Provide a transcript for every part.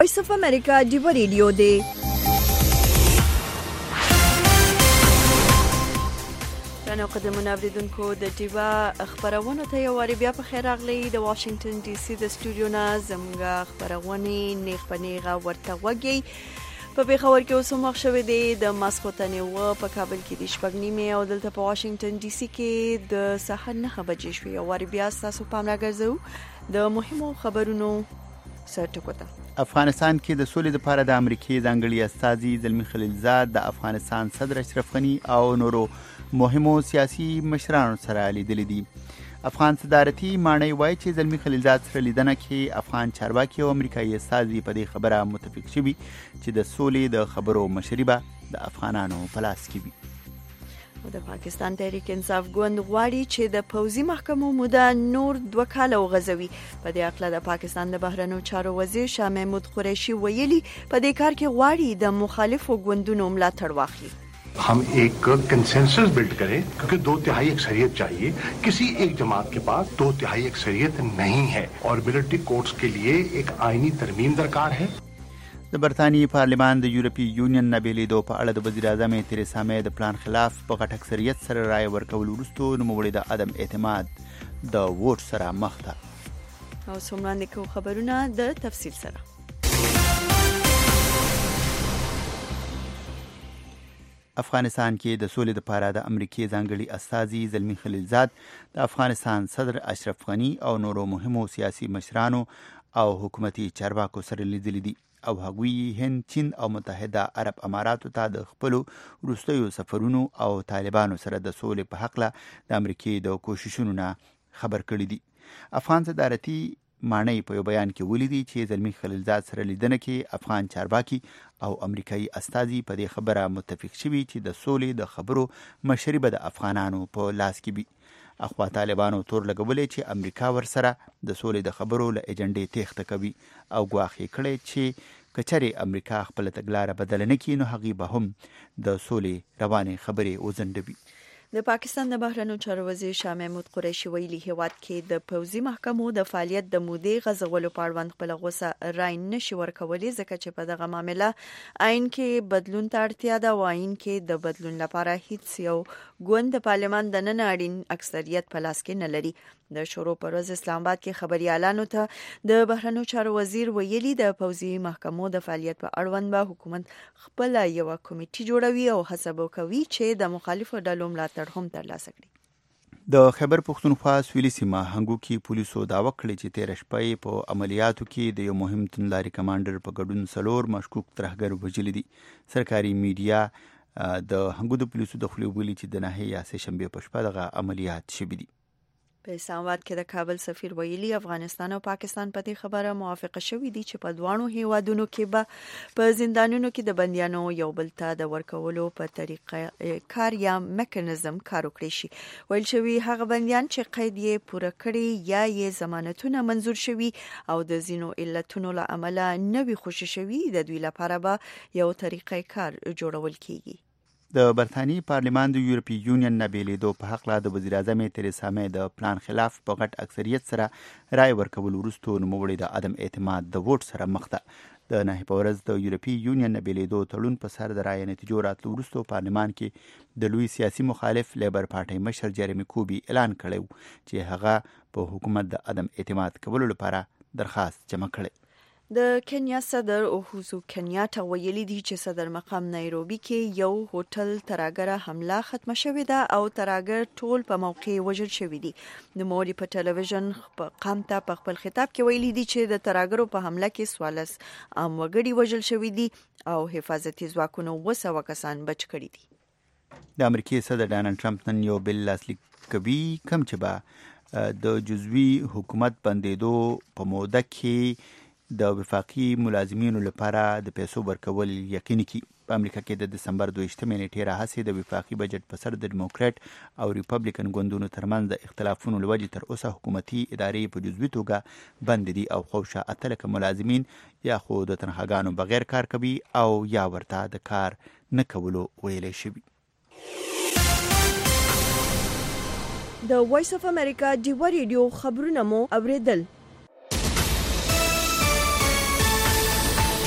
وایس اف امریکا ډیو ریډیو دی. نو قدمونه اوریدونکو د ډیوا خبرونه ته یو واری بیا په خیر راغلی د واشنگټن ډي سي د سټوډیو نه زموږ خبرونه نیغ په نیغه ورته وږي په پیښور کې اوس مخ شوې دي د ماسخوتنې و په کابل کې د شپږ نیمه او دلته په واشنگټن ډي سي کې د سهار 9 بجې شوې. یو واری بیا تاسو پام راګرځو د مهمو خبرونو سرټکوته. افغانستان کې د سولې لپاره د امریکای ځانګړي استازي زلمی خلیلزاد د افغانستان صدر اشرف غنی او نورو مهمو سیاسي مشرانو سره لیدلي دي. افغان صدارتي ماڼۍ وایي چې زلمی خلیلزاد سره لیدنه کې افغان چارواکي او امریکایي استازي په دې خبره متفق شوي چې د سولې د خبرو مشري به د افغانانو په لاس کې وي. د پاکستان تحریک انصاف ګوند غواړي چې د پوځي محکمو موده نور 2 کاله وغځوي. په دې اړه د پاکستان د بهرنیو چارو وزیر شاه محمود قریشي ویلي په دې کار کې غواړي د مخالفو ګوندونو ملاتړ واخلي. हम एक consensus build करें क्योंकि 2/3 अक्सरियत चाहिए. किसी एक जमात के पास 2/3 अक्सरियत नहीं है और मिलिट्री कोर्ट्स के लिए एक आईनी तरमीम दरकार है. د برطانیې پارلمان د یورپی یونین نه بیلیدو په اړه د وزیر اعظم تریسا مې د پلان خلاف په غټ اکثریت سره رائے ورکول وروسته نوموړي د عدم اعتماد د ووټ سره مخ ده. او څومره کو خبرونه د تفصیل سره. افغانستان کې د سولې لپاره د امریکای ځانګړي استازي زلمی خلیلزاد د افغانستان صدر اشرف غنی او نورو مهمو سیاسي مشرانو او حکومتي چارواکو سره لیدلي دي او هغوی هند، چین او متحده عرب اماراتو ته د خپل وروستیو سفرونو او طالبانو سره د سولې په حق له د امریکای د کوششونو نه خبر کړي دي. افغان صدارتي ماڼۍ په یو بیان کې ولیدي چې زلمی خلیلزاد سره لیدنه کې افغان چارواکي او امریکایي استازي په دې خبره متفق شوي چې د سولې د خبرو مشري به د افغانانو په لاس کې وي. اخوا طالبانو تور لګولې چې امریکا ورسره د سولې د خبرو له ایجنډې تېښته کوي او ګواښ کړي چې کچره امریکا خپل تګلارې بدل نه کړي نو هغه به هم د سولې روانې خبرې وزندوي. د پاکستان د بهرنیو چارو وزیر شاه محمود قریشي ویلي هیواد کې د پوځي محکمو د فعالیت د مودې غځولو په اړه خپل غوسه رای نشي ورکولې ځکه چې په دغه معاملې عین کې بدلون ته اړتیا ده او عین کې د بدلون لپاره هیڅ یو ګوند د پارلمان د نن اړین اکثریت په لاس کې نه لري. د شروع پر ورځ اسلام آباد کې خبريالانو ته د بهرنیو چارو وزیر ویلي د پوځي محکمو د فعالیت په اړوند به حکومت خپل یو کمیټه جوړوي او هڅه وکوي چې د مخالفو ډلو ملاتړ هم ترلاسه کړي. د خیبر پښتونخوا سویلي سیمه هنګو کې پولیسو دعوه کړې چې 13 شپې په عملیاتو کې د یو مهم توندلاري کمانډر په ګډون 4 مشکوک ترهګر وژلي دي. سرکاري میډیا د هنګو د پولیسو د خولې ویلي چې د نهه سه شنبه په شپه دغه عملیات شوي دي. په اسلام آباد کې د کابل سفیر ویلي افغانستان او پاکستان په دې خبره موافقه شوې دي چې په دوانو هیوادونو کې به په زندانونو کې د بنديانو یو بل ته د ورکولو په طریقه کار یا میکانیزم کار وکړي شي. ویل شوی هغه بنديان چې قید یې پوره کړي یا یې ضمانتونه منزور شوي او د زینو علتونو له امله نوي خوشي شوي د دوی لپاره به یو طریقه کار جوړول کیږي. د برطانیې پارلمان د یورپی یونین نه بیلیدو په حق له د وزیر اعظم تریسا مې د پلان خلاف په غټ اکثریت سره رائے ورکول وروسته نوموړي د عدم اعتماد د ووټ سره مخ ده. د نهه په ورځ د یورپی یونین نه بیلیدو تړون په سر د رائے نتیجو راتلو وروسته پارلمان کې د لوی سیاسي مخالف لیبر پارټي مشر جیرمی کوبي اعلان کړی چې هغه په حکومت د عدم اعتماد کولو لپاره درخواست جمع کړی. د کینیا صدر اوهوزو کنیاټا ویلي دی چې صدر مقام نایروبي کې یو هوټل ترهګره حمله ختمه شوې ده او ترهګر ټول په موقع وژل شوی دي. نوموړي په ټلویزیون قام ته په خپل خطاب کې ویلي دی چې د ترهګرو په حمله کې 14 عام وګړي وژل شوی دي او حفاظتي ځواکونو 200 کسان بچ کړي دي. د امریکای صدر ډانلډ ټرمپ نن یو بل لاسلیک کوي کوم چې به د جزوي حکومت بندیدو په موده کې د وفاقي ملازمینو لپاره د پیسو ورکول یقیني کی. په امریکا کې د دسمبر 22 نیټې راهیسې د وفاقي بجټ په سر د ډیموکرات او ریپبلیکن ګوندونو ترمنځ د اختلافونو لوجې تر اوسه حکومتي ادارې په جزوي توګه بند دي او خوشا اتلک ملازمین یا خو د تنخواګانو بغیر کار کوي او یا ورته د کار نه کولو ویلې شوی. د وایس اف امریکا ډیو ریډیو خبرونه مو اوریدل.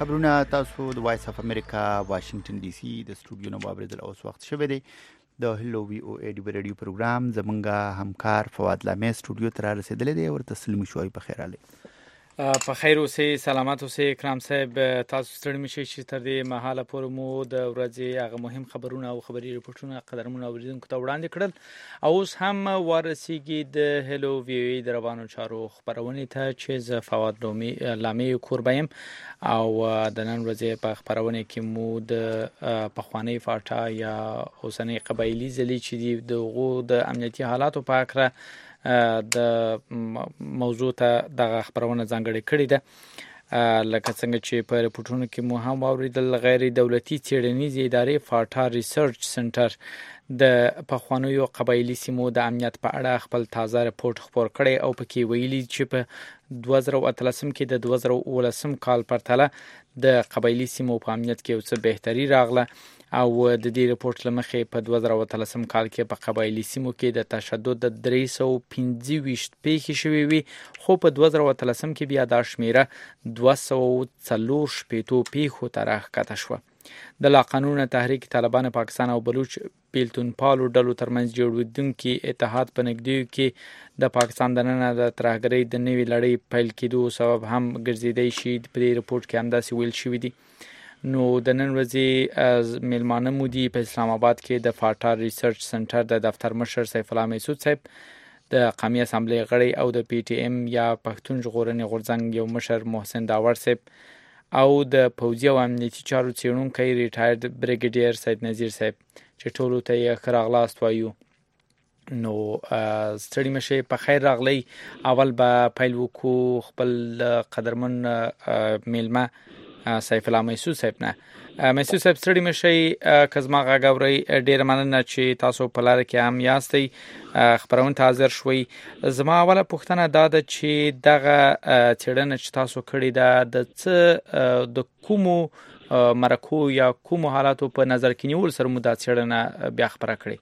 خبرونه تاسو د وایس اف امریکا واشنگټن ډي سي د سټوډیو نه واوریدل اوس وخت شوه دی د هلو وی او ای ډی رادیو پروګرام زمونږه همکار فواد لامه سټوډیو ته رسیدلی دی ورته سلام شوي په خیر علي په خیر اوسئ سلامات اوسئ کرام صاحب تاسو ستړي مشئ چې تر دې مهاله پورې مو د ورځې هغه مهم خبرونه او خبري رپورټونه قدرمن اوریدونکو ته وړاندې کړل او اوس هم ورسیږي د هلو وی او ای د روانو چارو خبرونه ته چې ز فواد لامه کوربایم او د نن ورځې په خبرونه کې مو د پخوانی فاټا یا اوسنۍ قبایلی ځلې چې د امنیتي حالاتو په اړه د موضوع ته د خبرونه ځانګړې کړې ده لکه څنګه چې په رپورټونو کې مو هم اوریدل غیر دولتي څېړنیزې ادارې فاټا ریسرچ سنټر د پخوانیو قبایلی سیمو د امنیت په اړه خپل تازه رپورټ خپور کړی او پکې ویلي چې په 2013 کې د 2019 کال پرتله د قبایلی سیمو په امنیت کې څه بهتري راغله او د دې رپورټ لمخې په 2013 کال کې په قبایلی سیمو کې د تشدد د 325 پیښې شوې وي خو په 2013 کې بیا دا شمیره 240 پیښو ته راښکته شوه د لاقانونه تحریک طالبان پاکستان او بلوچ بیلتون پالو ډلو ترمنځ جوړېدونکي اتحاد په نږدې کې د پاکستان دننه د ترهګرۍ د نوې لړۍ پیل کېدو سبب هم ګرځېدای شي په دې رپورټ کې همداسې ویل شوي دي نو د نن ورځې میلمانه مودي په اسلام آباد کې د فاټا ریسرچ سنټر د دفتر مشر سیف الله مسعود صاحب د قومي اسامبلې غړي او د پی ټی ایم یا پښتون ژغورنې غورځنګ یو مشر محسن داور صاحب او د پوځي او امنیتي چارو څېړونکی ریټایرډ بریګیډیر سید نذیر صاحب چې ټولو ته یې ښه راغلاست وایو نو ستړي مشئ په خیر راغلی اول به پیل وکړو خپل قدرمن میلمه سیف الله مسعود صاحب نه مسعود صاحب ستړي مشئ کزما غاګوري ډیر مننه چې تاسو په لار کې هم یاستئ خبرونه ته حاضر شوي زما اوله پوښتنه دا ده چې دغه څېړنه چې تاسو کړې ده د څه د کومو مرکو یا کومو حالاتو په نظر کې نیول سره مو دا څېړنه بیا خبره کړې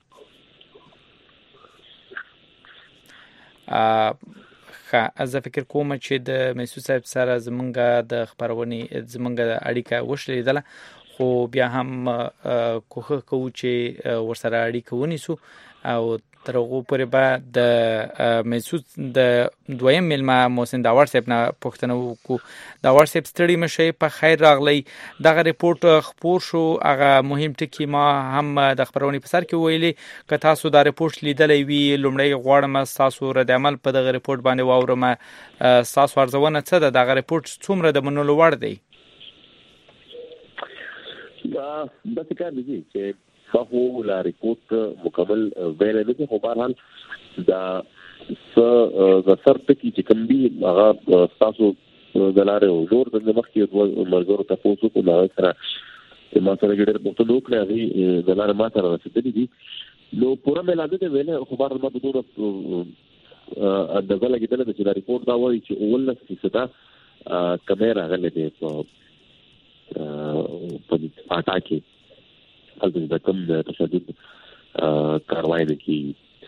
زه فکر کوم چې د مسعود صاحب سره زمونږ د خبرونې زمونږ اړیکه وشلیدله خو بیا هم کوښښ کوو چې ورسره اړیکه ونیسو او تر هغه پورې به د مسعود د دویم میلمه محسن داور صاحب نه پوښتنه وکړو داور صاحب ستړي مشئ په خیر راغلی دغه رپورټ خپور شو هغه مهم ټکي ما هم د خبرونې په سر کې ویلي که تاسو دا رپورټ لیدلی وي لومړی غواړم تاسو رد عمل په دغه رپورټ باندې واورم تاسو ارزونه څه ده دغه رپورټ څومره د منلو وړ دی دا څه دی چې خو لا ریپورت مکمل ویل نه دي خو بهرحال دا سر ټکی چې کوم دي هغه تاسو د لارې زور د مخکې د مرګورو تاسو کو دا سره ما سره ګډر په تو کړی دی د لارې ما سره رسیدلی دي نو پوره ملاده دی ویل خو بهرحال ما د دوه د غلا کېدل چې دا ریپورت دا وایي چې اول څه کیمرا غلې دي په پاټا کې حالت د کم تشدد کاروایی نه کی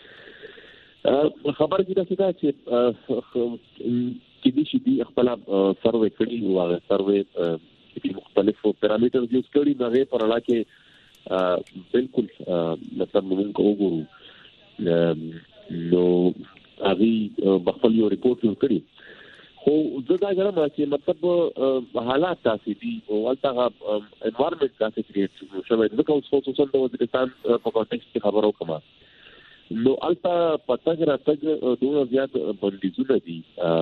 خبر کې دا چې دې شي دی خپل سروې کړي او هغه سروې په مختلفو پارامټرز یوز کړي دا په اړه کې بالکل مطلب موږ وګورو نو هغه بخپل یو ریپورت کړي خو زه دا غواړم چې مطلب حالات تاسو دي او البته انوایرنمنت تاسو کریټ شوی د خصوصا د وزیرستان په کانټیکس کې خبرو کوم نو البته پتاګ راځي دوه زیات بندیزونه دي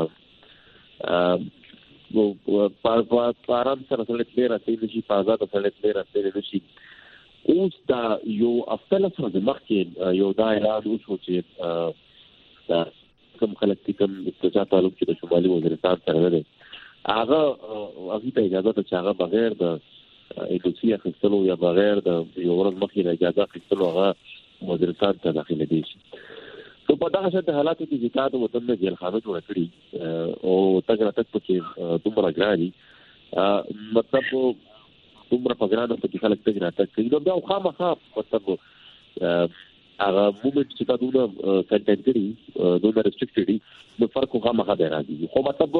نو په آرام سره سره راځي چې په آزاد سره راځي نشي اوس دا یو افضل سره د مخکې یو دا اعلان وشو چې کوم خلک چې کوم استجابه تعلق چې د شمالي وزیرستان سره دی هغه ته اجازه ته چې هغه بغیر د ایډوسي اخیستلو یا بغیر د یو ورځ مخکې اجازه اخیستلو هغه وزیرستان ته داخله دي نو په دغه شته حالاتو کې چې تاسو وطن نه جیل خانه جوړ کړی او تګ راتګ پکې دومره ګراني مطلب دومره په ګرانه په خلک تګ راتګ کوي نو دا خامخا مطلب هغه مومنت چې تاسو کنټینټري دوه ریستریکټډ نو فرق خامخا دی راځي خو مطلب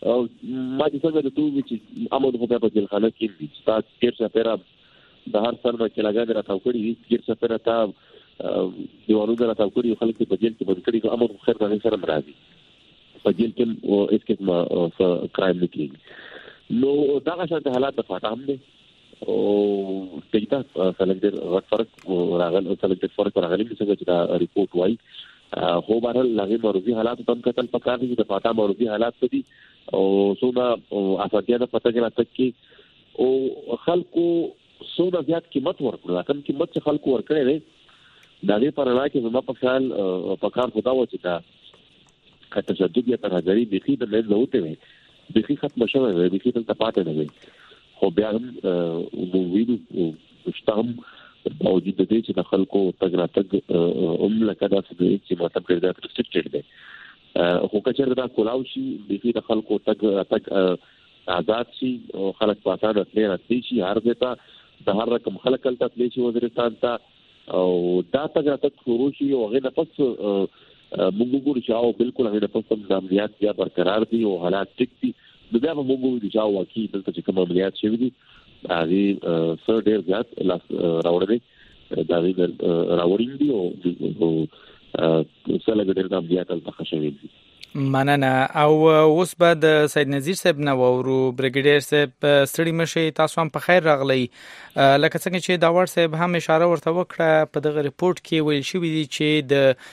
ما دې څنګه د توګه چې امن خو په جلخانه کې دي تاسو تیر سفر د هر سر کې لګا راټاو کړی تیر سفر ته دیوالو راټاو کړی خلک په جیل کې بند کړی امن خو خیر نه سره مرادي په جیل کې او اس کې ما کرایم نکړي نو دا څنګه حالات په فاټه هم دي او دغه څنګه د فرق راغل او څنګه فرق راغلی څنګه چې دا ریپورت وایي خو بهر لغه مرضی حالات هم کتل پکار دي د فاټا مرضی حالات دي او سونا افادیا د پته کې راځي کې او خلکو سونا زیات قیمت ورکړه کوم قیمت چې خلکو ورکړي نه دا لري پر راکې زما په خیال پکار خدا و چې دا کته تشدد یا تنهایی بيخي د لږ وته وي بيخي ختم شوه وي بيخي تل پاتې نه وي خو بیا هم وینو مشتهم باوجود د دې چې د خلکو تګ راتګ لکه دا چې مطلب کړی دا ریسټریکټډ دی خو کچر دا کولاو شي بيخي د خلکو تګ راتګ آزاد شي او خلک په اسانه تللی راتلی شي هر ځای ته د هر رقم خلک هلته تللی شي وزیرستان ته او دا تګ راتګ شروع شي او هغې نه پس موږ وګورو چې او بالکل هغې نه پس هم د امنیت بیا برقرار دي او حالات ټیک دي نو بیا به موږ وګورو چې او واقعي دلته چې کوم عملیات شوي دي هغې څه ډېر زیات لاس راوړی دی د هغې راوړي دي او څه لږ ډېر د امنیت هلته ښه شوي دي مننه او اوس به د سید نذیر صاحب نه وورو بریګیډیر صاحب ستړي مشي تاسو هم په خیر راغلی لکه څنګه چې داور صاحب هم اشاره ورته وکړه په دغه ریپورت کې ویل شوی دی چې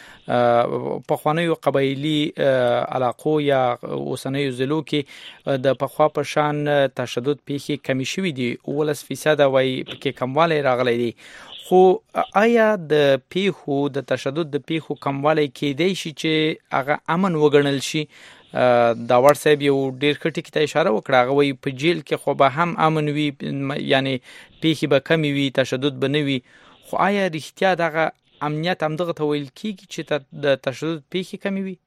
د پخوانیو قبایلی علاقو یا اوسنیو ضلعو کې د پخوا په شان تشدد پیښې کمی شوی دي 10% وای پکې کموالی راغلی دی خو آیا د پیښو د تشدد د پیښو کموالی کېدای شي چې هغه امن وګڼل شي داور صاحب یو ډیر ټکی ته اشاره وکړه هغه وی په جیل کې خو به هم امن وي یعنی پیښې به کمی وي تشدد به نه وي خو آیا رښتیا دغه امنیت هم دغه ته ویل کېږي چې د تشدد پیښې کمی وي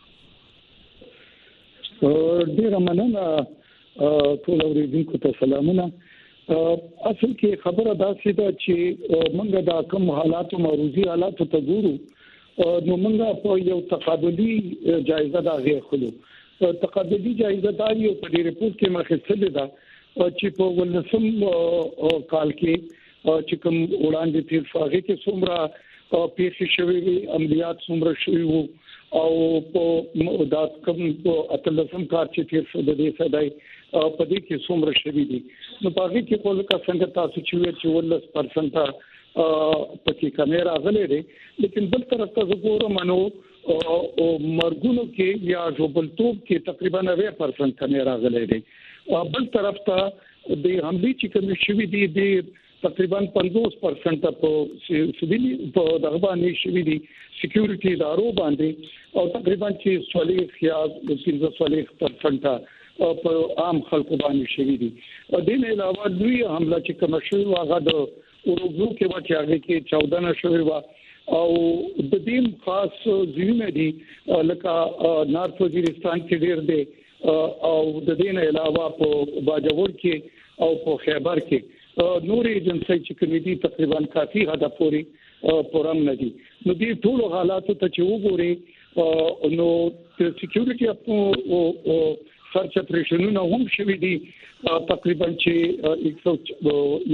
ډیره مننه ټول اوریدونکو ته سلامونه اصل کې خبره دا سیده چې موږ دا کوم حالات او موروثي حالات ته ګورو نو موږ په یو تقابلی جایزه دا غوښلو تقابلی جایزه دا یو په دې ریپورت کې مخکې ده چې په ولسم کال کې چې کوم وړاندې تیر فاغه کې څومره پیښې شوې وي عملیات څومره شوي وو او په دا کوم اتلسم کار چې تیر شو د دې صدای په دې کې څومره شوي دي نو په هغه کې کول کا څنګه تاسو چې 40% پکې کیمرا غلې دي لیکن بل طرف ته وګورم نو مرګونو کې یا جوبلتوب کې تقریبا 90% کیمرا غلې دي بل طرف ته د حملې چې کوم شوي دي د تقریبا 50% په سیویلی په دغه باندې شوي دي سکیورټي ادارو باندې او تقریبا چې 40 یا 15% په عام خلکو باندې شوي دي د نه علاوه دوی حمله چې کوم شوی واغه د اورګلو کې واچ هغه کې 14 نه شوی وا او د دې خاص ځینې دي لکه نارث وزیرستان کې ډېر دي او د دې نه علاوه په باجوړ کې او په خیبر کې نور ایجنسی چې کمیټي تقریبا کافي حد پورې پرم نه دي نو دې ټول حالات ته چې وګوري نو سکیورټي او سرچ اپریشنونه هم شوي دي تقریبا چې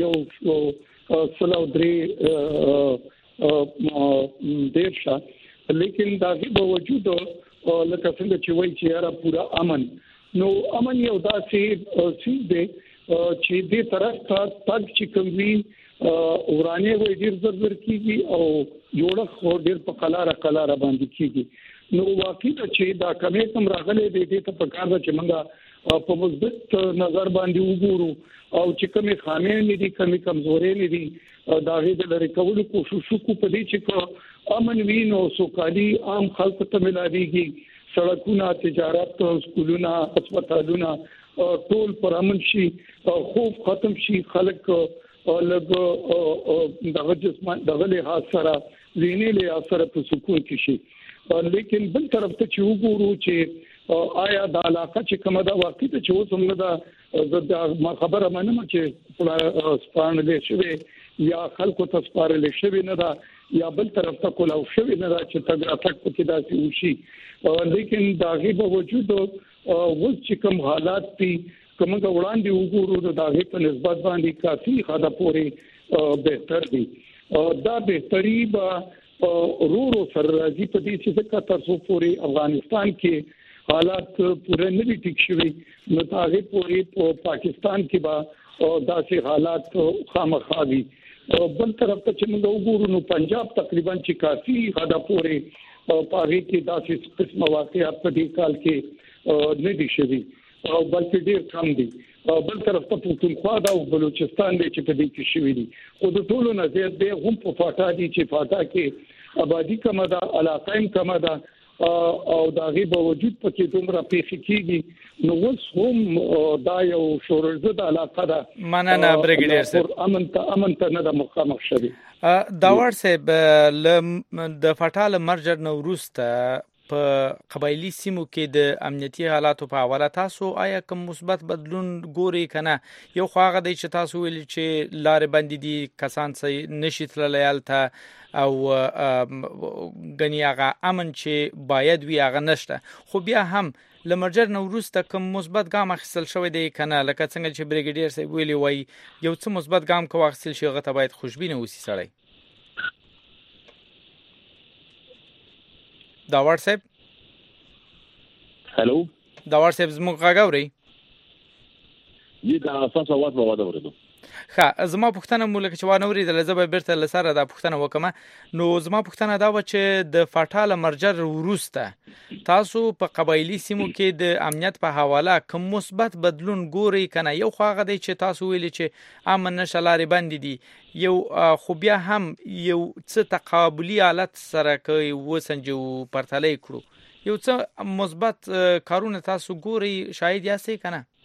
103 دیرشا لیکن دا به باوجود لکه څنګه چې وایي چې یاره پورا امن نو امن یو داسې سیز دی چې دې طرف ته تګ چې کوم وی ورانه وي ډیر ضرر کیږي او جوړه ډیر په قلاره باندې کیږي نو واقعي چې دا کمی کم راغلي دې ته په کار ده چې موږ په مثبت نظر باندې وګورو او چې کومې خامې نه دي کومې کمزورې نه دي دا غي د لری کولو کوشش وکړو په دې چې امن وینو سوکالي عام خلکو ته ملاويږي سړکونه تجارت سکولونه هسپتالونه ټول پر امن شي خوف ختم شي خلک لګ دغه جسمه دغه له سره ویني له سره په سکون کې شي لیکن بل طرف ته چې وګورو چې آیا د علاقه چې کومه دا واقعي ته چې وسمنه دا خبره منم چې سپارل شوی یا خلکو ته سپارل شوی نه دا یا بل طرف ته کولاو شوی نه دا چې تګ راتګ پکې داسې وشي لیکن دا غي په وجود اوس چې کوم حالات دي کومه وړاندې وګورو د هغه په نسبت باندې کافي حد پورې بهتر دي دا بهتري به رورو سره راځي په دې چې څنګه تاسو پورې افغانستان کې حالات پوره نه دي ټیک شوي نو هغه پورې په پاکستان کې به داسې حالات خامخا دي بل طرف ته چې موږ وګورو نو پنجاب تقریبا چې کافي حد پورې پاره کې داسې قسم واقعات په دې کال کې نه دي شوي او بلکې ډېر کم دي بل طرف ته پښتونخوا او بلوچستان دي چې په دې کې شوي دي خو د ټولو نه زیات دی هم په فاټا دي چې فاټا کې آبادی کم ده علاقایم کم ده او دا غي باوجود پکې دومره پیښې کیږي نو اوس هم دا یو شورزده علاقه ده مننه بریګیډیر صاحب امن ته نه د مخامخ شوی داور صاحب د فاټال مرجر نوروسته په قبایلی سیمو کې د امنیتي حالاتو په حواله تاسو آیا کوم مثبت بدلون ګوري کنه یو خو هغه دی چې تاسو ویل چې لارې بندې دي کسان څه نشي تللی هلته او غنی هغه امن چې باید وي هغه نشته خو بیا هم لمرجر نوروسته کوم مثبت ګام اخیستل شوی دی کنه لکه څنګه چې بریګیډیر صاحب ویلی وای یو څه مثبت ګام کو اخیستل شي هغه ته باید خوشبینه اوسي سړی داور صاحب هلو داور صاحب زموږ غږ اورئ یی دا اساس اواز مو واده ورته ښه زما پوښتنه مو لکه چې وانه اورېدله زه به بیرته له سره دا پوښتنه وکړم نو زما پوښتنه دا وه چې د فاټاله مرجر وروسته تاسو په قبایلي سیمو کې د امنیت په حواله کوم مثبت بدلون ګورئ که نه یو خو هغه دی چې تاسو ویلي چې امن نشه لارې بندې دي یو خو بیا هم یو څه تقابلي حالت سره که وسنجو پرتله کړو یو څه مثبت کارونه تاسو ګورئ شاید یاستئ که نه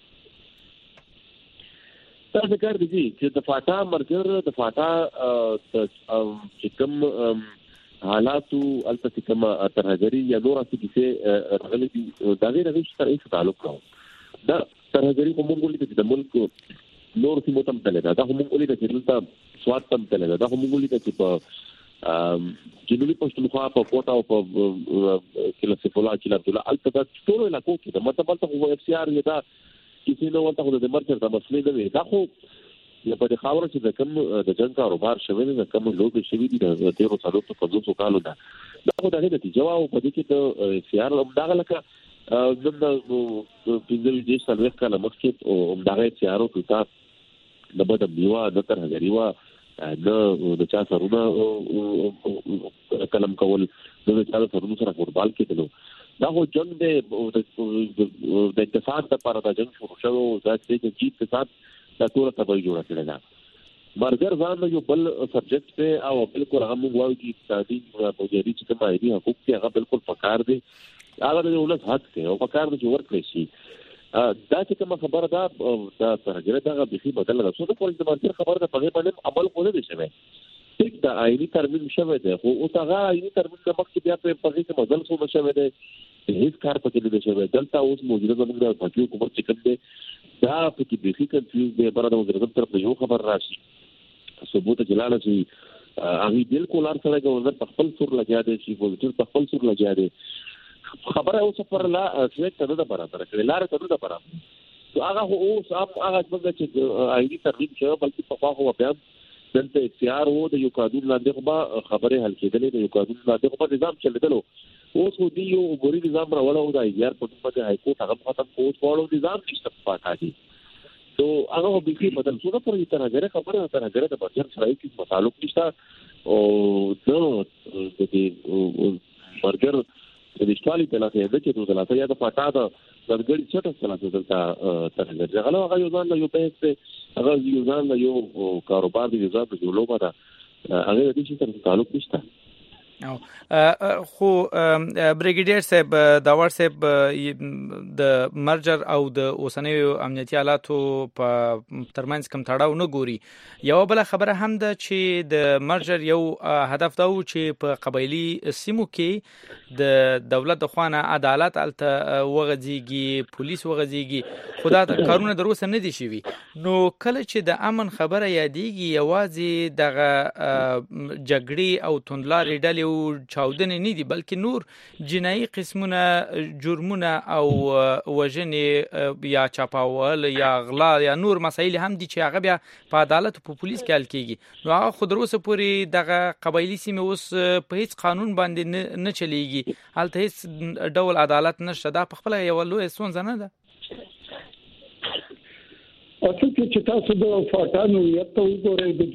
دا ذکر دي چې د فاټا مرګر د فاټا چې کوم حالاتو البته کوم ترهګری یا نور څه کیسه راغلي دي دا غیر هیڅ سره هیڅ تعلق نه دا ترهګری کوم مونږ لیدل د ملک نور سیمو تم تللی دا هم مونږ لیدل چې دلته سواد تم تللی دا هم مونږ لیدل چې په جنوبي پښتونخوا په کوټا او په کله سیفولا چې عبد الله البته ټول علاقو کې د مطلب ته اف سی آر دا کسی نو ورته د مرکز د مسلې نه وي دا خو په دې خاور چې د کوم د جنگ کاروبار شوی د کوم لوګي شوی دي د 13 په 200 کالو دا خو د نتیجه او په دې کې د سیار همدغه لکه د پینځل دي سره کله مخکې او همدغه سیارو ته د بده میوا د ترهګری وا د چا سرونه کلم کول د چا سرونه سره فوټبال کې تلو دا خو جنگ د اقتصاد لپاره دا جنگ شروع شو دا چې جیت اقتصاد د ټول تبعی جوړ کړل دا مرګر ځان یو بل سبجیکټ ته او بالکل هغه موږ وایو چې اقتصادي مجری چې کومه دی حقوق ته هغه بالکل پکار دی هغه د ولس حق دی او پکار دی چې ورکړي شي دا چې کومه خبره ده دا سرګره دا به بدل راځي د پولیس د مرګر خبره ده په باندې عمل کوله دي شوی ټیک دا آئینی ترمیم شوی دی خو او هغه آئینی ترمیم د مخکې بیا په پغې کې بدل شو شوی دی هیڅ کار پکې نه شوی دلته اوس موجوده زموږ د پاکي حکومت چې کوم دی دا پکې به هیڅ کنفیوز دی بره د وزارت طرف یو خبر راشي ثبوت جلاله شي هغه بالکل هر سره گورنر په خپل سر لګیا دی چې وزیر په خپل سر لګیا دی خبره اوس پر لا سلیکټ ته ده برابر کړي لار ته ده برابر تو هغه اوس هغه څنګه چې آئینی ترمیم شوی بلکې په خوا بیا دلته اختیار وو د یو قانون لاندې خو خبره حل کېدلې د یو قانون لاندې خو نظام چلیدلو اوس خو دی یو ګوري نظام راوړو د ایار په توګه د های کورټ هغه ختم کوو په نظام نشته پاتې دي تو هغه به کې بدل شو په دې طرح خبره د بجر سره کې تعلق نشته او د دې برګر د اشتالي په لاسه د چې د لاسه یا د پټا د ګړګړي چټه سره دلته ترغه غلو هغه یو ځان یو په هغه یو ځان یو کاروبار دی ځات جوړو ما دا هغه د دې سره تعلق نشته او خو بریګیډیر صاحب داور صاحب د مرجر او د اوسنیو امنیتي حالاتو په ترمنځ کوم تړاو نه ګوري یو بل خبره هم ده چې د مرجر یو هدف دا و چې په قبایلی سیمو کې د دولت د خوانه عدالت الته وغځيږي پولیس وغځيږي خدا کارونه دروسه نه دي شوی نو کله چې د امن خبره یادېږي یوازې دغه جګړې او توندلارې ډلې یو چاودنې نه دي بلکې نور جنایي قسمونه جرمونه او وژنې یا چاپاول یا غلا یا نور مسایل هم دي چې هغه بیا په عدالت او په پولیس کې حل کیږي. نو هغه خو تر اوسه پورې دغه قبایلي سیمې اوس په هیڅ قانون باندې نه چلیږي، هلته هیڅ ډول عدالت نشته. دا په خپله یوه لویه ستونزه نه ده؟ اصل کې چې تاسو د فاټانو یته وګورئ د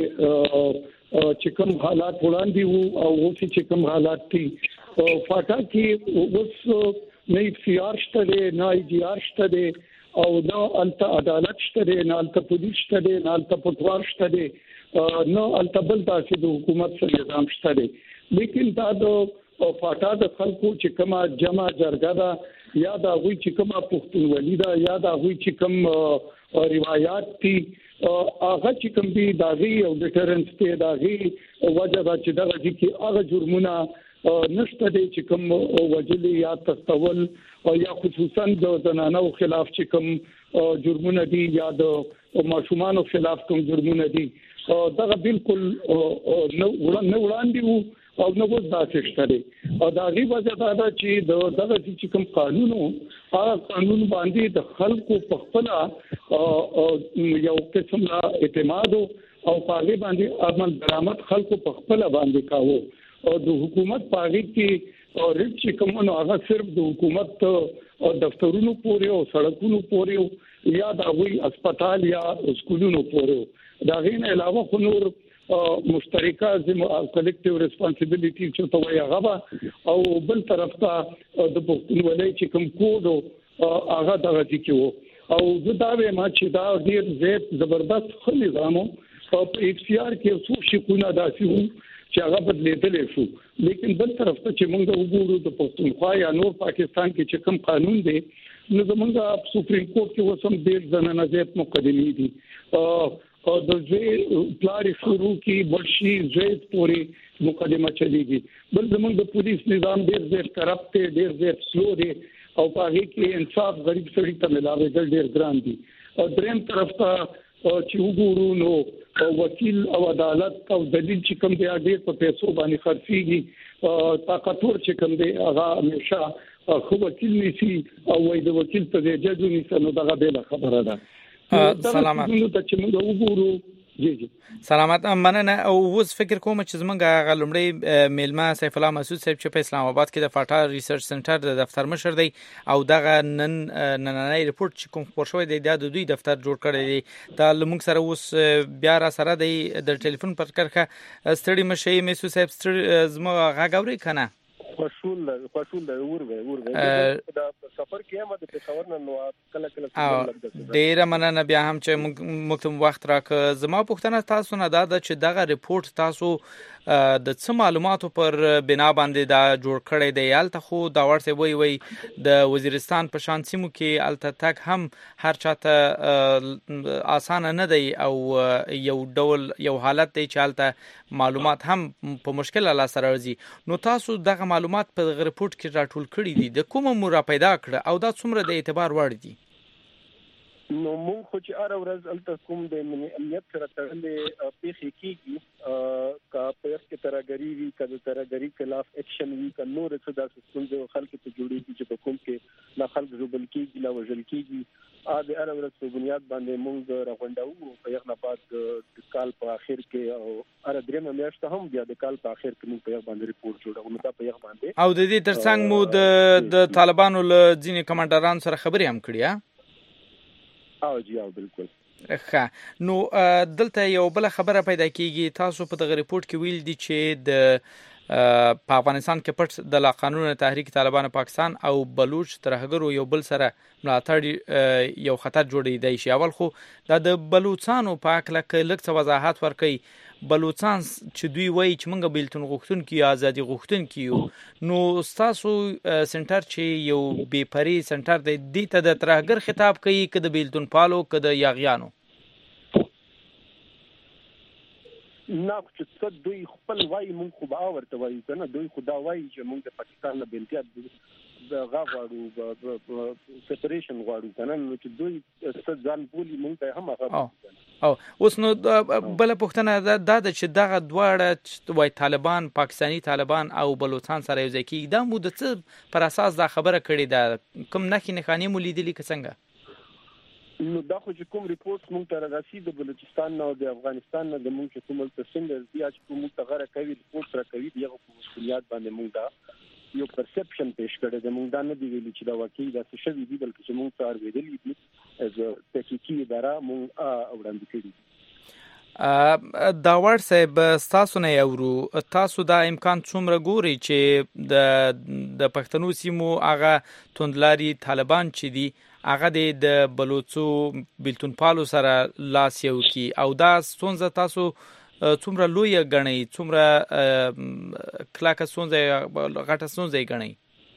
دې چې کوم حالات وړاندې وو او اوس چې کوم حالات دي فاټا کې اوس نه اختیار شته نه ایجار شته او نه الته عدالت شته نه الته پولیس شته نه الته پټوار شته نه الته بل تاسو د حکومت سره نظام شته. لیکن دا د فاټا د خلکو چې کومه جمع جرګه ده یا دا غوي چې کومه پښتونولي ده یا دا غوي چې کوم روایت دي هغه چې کوم دي داغي او ډیټرنس ته داغي وجه دا چې دغه کې هغه جرمونه نشته دي چې کوم وجلي یا تستول او یا خصوصا د زنانو خلاف چې کوم جرمونه دي یا د ماشومان خلاف کوم جرمونه دي دغه بالکل نه وړاندې وو او نو وځ داسې شته او دا غي وجه دا چې دغه چې کوم قانونو هغه قانون باندې د خلکو په خپل یو قسم لا اعتماد او پاغي باندې عمل درآمد خلکو په خپل باندې کاوه او د حکومت پاغي کې او چې کوم نو هغه صرف د حکومت او دفترونو پورې او سړکونو پورې یا د وی هسپتال یا سکولونو پورې دا غي نه علاوه خو نور مشترکه کلیکټیو ریسپانسیبিলিټي چې ته وایي هغه او بل طرف ته د پښتونولۍ چې کوم کوډ هغه دغه کې او زه دا وایم چې دا ډیر زیات زبردست خو نظام او په اف سی آر کې څو شکونه داسي وو چې هغه بدلیدل شو. لیکن بل طرف ته چې موږ وګورو د پښتونخوا یا نور پاکستان کې چې کوم قانون دی نو زمونږ سپریم کورټ کې وسم ډیر زنانه زیات مقدمې دي او د زوی پلاری شروع کی بلشي زوی پوری مقدمه چلیږي. بل زمونږ د پولیس نظام ډیر زیات کرپټ دی ډیر زیات سلو دی او پاږي کې انصاف غریب سړي ته ملاوي ډیر ګران دي. او دریم طرف ته چې وګورو نو وکیل او عدالت او دلیل چې کوم دی ډیر په پیسو باندې خرڅيږي طاقتور چې کوم دی هغه همیشه خو وکیل نشي او وای د وکیل ته د جج نشي نو دغه به خبره ده. سلامت مننه. او اوس فکر کوم چې زمونږ غلمړی میلمه سیف الله مسعود صاحب چې په اسلام آباد کې د فاټا ریسرچ سنټر د دفتر مشر دی او دغه نننۍ ریپورت چې کوم خبر شوی دی د دوی دفتر جوړ کړی دی دا لمونږ سره اوس بیا را سره دی د ټلیفون پر کرخه ستړي مشي مسعود صاحب زما غاګوري کنه خوشول ورغه دا سفر کې هم د پېښور نه نو کله ډیر مننه بیا هم چې موږ وخت راک. زما پوښتنه تاسو نه دا چې دغه ریپورت تاسو د څه معلوماتو پر بنا باندې دا جوړ کړی دی؟ الته خو دا ورته وی د وزیرستان په شان سیمو کې الته تک هم هر چاته آسان نه دی او یو ډول یو حالت دی چې الته معلومات هم په مشکل لا سره راځي. نو تاسو دغه معلومات په ریپورت کې راټول کړی دي د کومه مورا پیدا کړ او دا څومره د اعتبار وړ دي؟ نو مونږ خو چې هر ورځ الته کوم د امنیت سره تړلې پیښې کیږي کا په کې ترګری وی کله ترګری خلاف اکشن وی ک نور څه د څنګه خلکو ته جوړیږي چې په کوم کې لا خلک زوبل کیږي لا وژل کیږي د هر ورځ په بنیاد باندې مونږ راغونډو په یو نه بعد د کال په اخر کې او هر درېمه میاشت هم بیا د کال په اخر کې مونږ په یو باندې ریپورت جوړو نو دا په یو باندې او د دې ترڅنګ مو د طالبانو له ځینې کمانډرانو سره خبرې هم کړې او جی او بالکل ښه. نو دلته یو بل خبره پیدا کیږي تاسو په دغه ریپورت کې ویل دي چې د په افغانستان کې پټ د لا قانون تحریک طالبان پاکستان او بلوچ ترهګرو یو بل سره ملاتړ یو خطر جوړېدای شي. اول خو د بلوچستانو په اړه لږ څه وضاحت ورکړئ. بلوچستان چې دوی وایي چې موږ بیلتون غوښتونکي یا ازادي غوښتونکي یو، نو ستاسو سنټر چې یو بې پرې سنټر دی دې ته د ترهګر خطاب کوي که د بیلتون پالو که د یاغیانو؟ نه چې څه دوی خپل وایي مونږ خو به ورته وایو که نه دوی خو دا وایي چې مونږ د پاکستان نه بیلتیا غواړو سپریشن غواړو که نه نو چې دوی څه ځان بولي مونږ ته هم هغه او اوس نو بل پښتنه دا چې دغه دواړه وای طالبان پاکستانی طالبان او بلوچستان سره یو ځای کیږي دا مو د څه پر اساس دا خبره کړې ده کوم نه خاني مو لیدلی که څنګه نو دا خو چې کوم ریپورت مونږ ته راغسي د بلوچستان او د افغانستان نه د مونږ کوم څنګه دی چې مونږ ته غره کوي ریپورت را کوي دغه مسؤلیت باندې مونږ دا یو پرسپشن پیش کړی د مونږ دا نه دی ویلي چې دا واقعي دا څه شوی دی بلکې چې مونږ ته اورېدلی دي از تحقیقي اداره مونږ وړاندې کړی داور صاحب تاسو نه یورو تاسو دا امکان څومره ګوري چې د پښتنو سیمو هغه توندلاري طالبان چې دي هغه د بلوچو بلتون پالو سره لاس یو کی او دا ستونزه تاسو څومره لوی غنئ څومره کلاکه ستونزه غټه ستونزه غنئ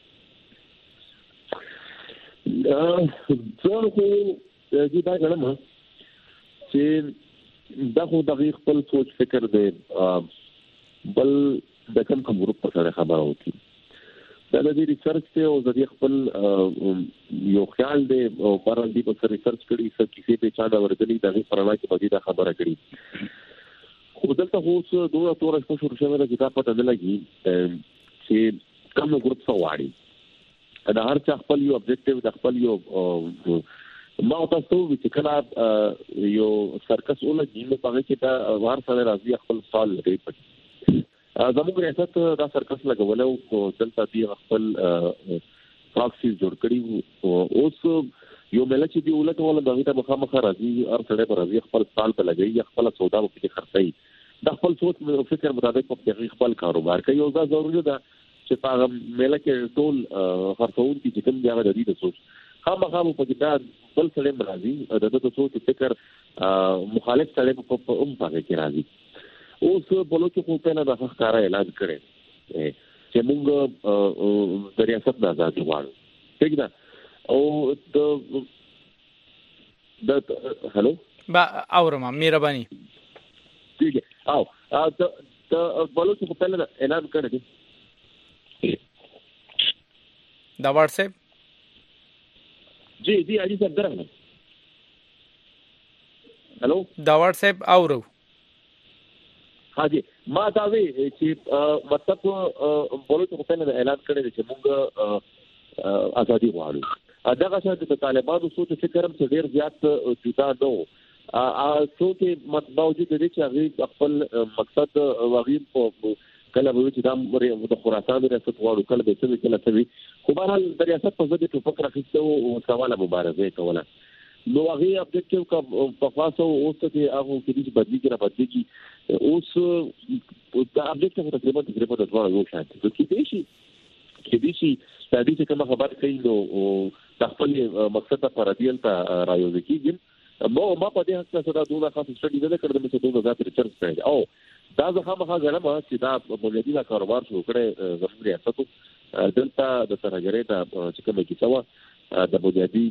زه خو دا غواړم چې دا خو د خپل سوچ فکر دی بل د کوم ګروپ په اړه خبره وکړي دا د ریسرچ ته او د خپل یو خیال دی او پر دې په ریسرچ کړي څه کیسې په چا دا ورغلي د پرنا کې په دې خبره کړي خو دلته اوس دوه تور څه شروع شوه د کتاب په تل کې چې کوم ګروپ سواري دا هر څه خپل یو ابجیکټیو د خپل یو ما تاسو چې کله یو سرکس ولګي نو په کې دا وار سره راځي خپل سوال لګي پټ زموږ ریاست دا سرکس لګول او دلته دی خپل پراکسي جوړ کړی اوس یو مله چې دی ولته ولا دغه ته مخامخ راځي هر سره پر راځي خپل سوال په لګي خپل سودا په کې خرڅي د خپل سوچ او فکر مطابق په خپل کاروبار کوي او دا ضروري ده چې په مله کې ټول خرڅون کې چې کوم ځای د دې سوچ خامخا په کې دا بل سره راځي د سوچ فکر مخالف سره په پاره کې راځي اوس بلوچ خو په نه د ښکارا اعلان کړي چې موږ د ریاست نه آزادي غواړو ٹھیک ده او د هلو با اورم مهرباني ٹھیک ہے او د بلوچ خو په نه اعلان کړي دا واتس ایپ جی اجي صاحب درنه هلو دا واتس ایپ اورو ها جی ما دا وی چې مطلب بولو ته په اعلان کړی چې موږ ازادي غواړو دغه څه د طالبانو سوچ فکر هم ډیر زیات جدا نه او څوک باوجود دې چې هغه خپل مقصد واغیر په کله به چې دا د خراسان ریاست غواړو کله به څه کله څه خو بهرحال د ریاست په ضد په فکر اخیسته او سواله مبارزه کوله نو هغه ابجیکټیو کا په خاصه اوس ته هغه کې چې بدلی کې را بدلی کی اوس دا ابجیکټیو تقریبا د ډول یو شان دي کې دي چې د دې کومه خبر کوي نو د خپل مقصد لپاره دی ته رايوځي کیږي ما په دې حق سره دوه خاص سټډي نه کړم چې دوه ذات ریسرچ کړی او دا زه هم غواړم چې دا بنیادی لا کاروبار شروع کړي زموږ ریاستو دلته د ترګری ته چې کومه کیسه د بنیادی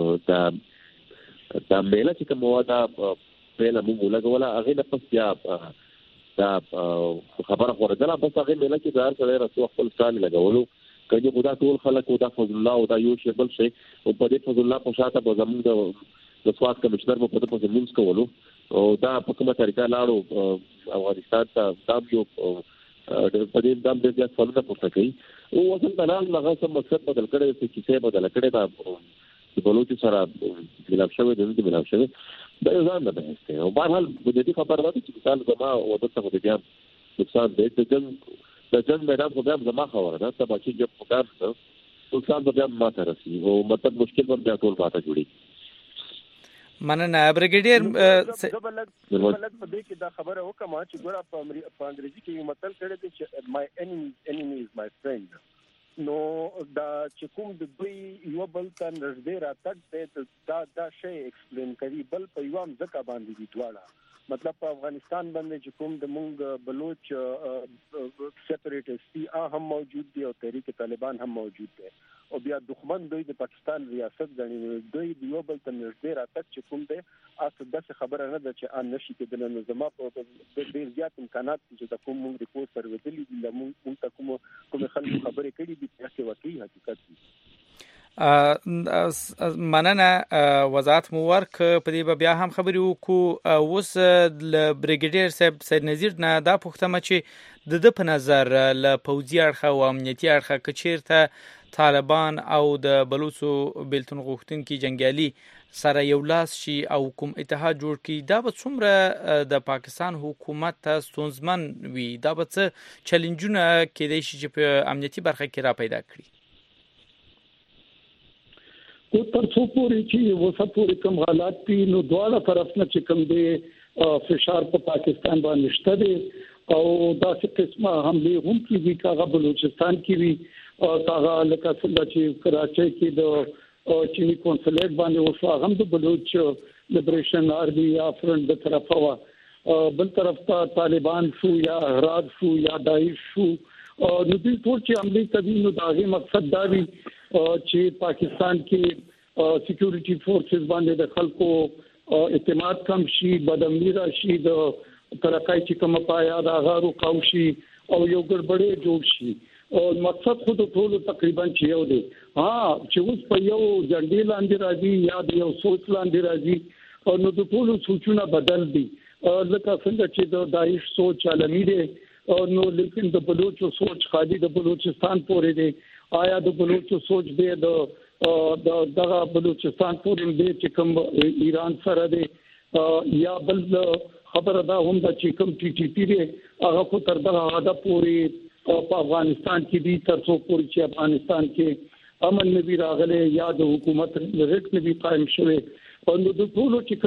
دا میله چې کومه دا پیله موږ لګوله هغه نه پس بیا دا خبره خوردله بس هغه میله کې د هر سره رسو خپل ځان لګولو کله خدا ټول خلک او دا فضل الله او دا یو شی بل شي او په دې فضل الله په شاته به زموږ د سواد کمشنر په پته په زمونږ کولو او دا په کومه طریقه لاړو افغانستان ته تام یو په دې دام د ځای څلور پورته کوي او وصل بلال هغه سم مقصد بدل کړي چې کیسه بدل کړي دا د بلوچ سره ملاو شوی د دې ملاو شوی دا ځان نه ده او بهرحال د دې خبر راځي چې مثال زما او د څه د بیا نقصان دی د جنگ میدان خو بیا زما خبره ده ته باقي جب پکار څه نقصان بیا ما ته رسي او مطلب مشکل پر بیا ټول پاته جوړي مننه بریګیډیر بلد په دې کې دا خبره وکم چې ګوره په انګریزي کې یو متل کړی دی چې my enemy is my friend نو دا چې کوم د دوی یو بل ته نږدې راتګ دا شی ایکسپلین کوي بل په یو ځکه باندې دي دواړه مطلب په افغانستان باندې چې کوم د مونږ بلوچ سیپریټیسټ هم موجود دي او تحریک طالبان هم موجود دي او بیا دښمن دوی د پاکستان ریاست غني دوی د یو بل ته نږدې راتګ چې کوم دی اصل د خبره نه ده چې ان نشي کېدل نو زما په ډیر زیات امکانات چې د کوم ریپورت سره ودلې دي موږ ته کوم خلکو خبرې کړې دي چې واقعي حقیقت دي مننه وضاحت مو ورک په دې بیا هم خبرې وکړو. اوس ل بریګیډیر صاحب سید نذیر نه دا پوښتنه چې د په نظر ل پوځي اړخ او امنیتي اړخ کچیرته طالبان او د بلوچو بیلتون غوښتونکي جنگیالي سره یو لاس شي او کوم اتحاد جوړ کړي، دا به څومره د پاکستان حکومت ته ستونزمن وي؟ دا به څه چیلنجونه کېدای شي چې په امنیتي برخه کې را پیدا کړي؟ او تر څو پورې چې وسه پورې کوم حالات دي نو دواړه طرف نه چې کوم دی فشار په پاکستان باندې شته دي او داسې قسمه حمله هم کیږي کاغه بلوچستان کې وی کاغه لکه څنګه چې کراچۍ کې د چینی کنسولیټ باندې وشو هم د بلوچ لیبریشن آرمي یا فرنٹ د طرفه وا بل طرف ته طالبان شو یا احراد شو یا داعش شو نو دې ټول چې عملي کوي نو داغه مقصد دا وي چې پاکستان کې سکیورټي فورسز باندې د خلکو اعتماد کم شي، بدامنی راشي، د ترقای چې کوم پایا د غارو قوشي او یو ګډوډي جوړ شي. او مقصد خو ټول تقریبا چې یو دی، چې اوس په یو جنډي لاندې راځي یا د یو سوچ لاندې راځي او نو د ټول سوچونه بدل دي. لکه څنګه چې د داعش سوچ عالمي دی نو لیکن د بلوچو سوچ خالی د بلوچستان پورې دی. آیا د بلوچو سوچ دی د دغه بلوچستان پورې دی چې کوم ایران سره دی یا بل خبره دا هم دا چې کوم ټي ټي پی دی هغه خو تر دغه حد پورې په افغانستان کې دی تر څو پورې چې افغانستان کې امن نبی راغله یا د حکومت ریټ نبی قائم شوه او د ټولو چې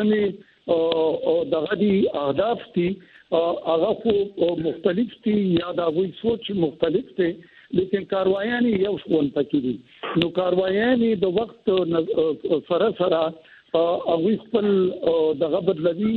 کومه دغه دي اهداف دي هغه خو مختلف دي یا دا وی سوچ مختلف دي لیکن کاروایان یو شون پکې دي. نو کاروایان د وخت سره سره هغه خپل دغه بدلوي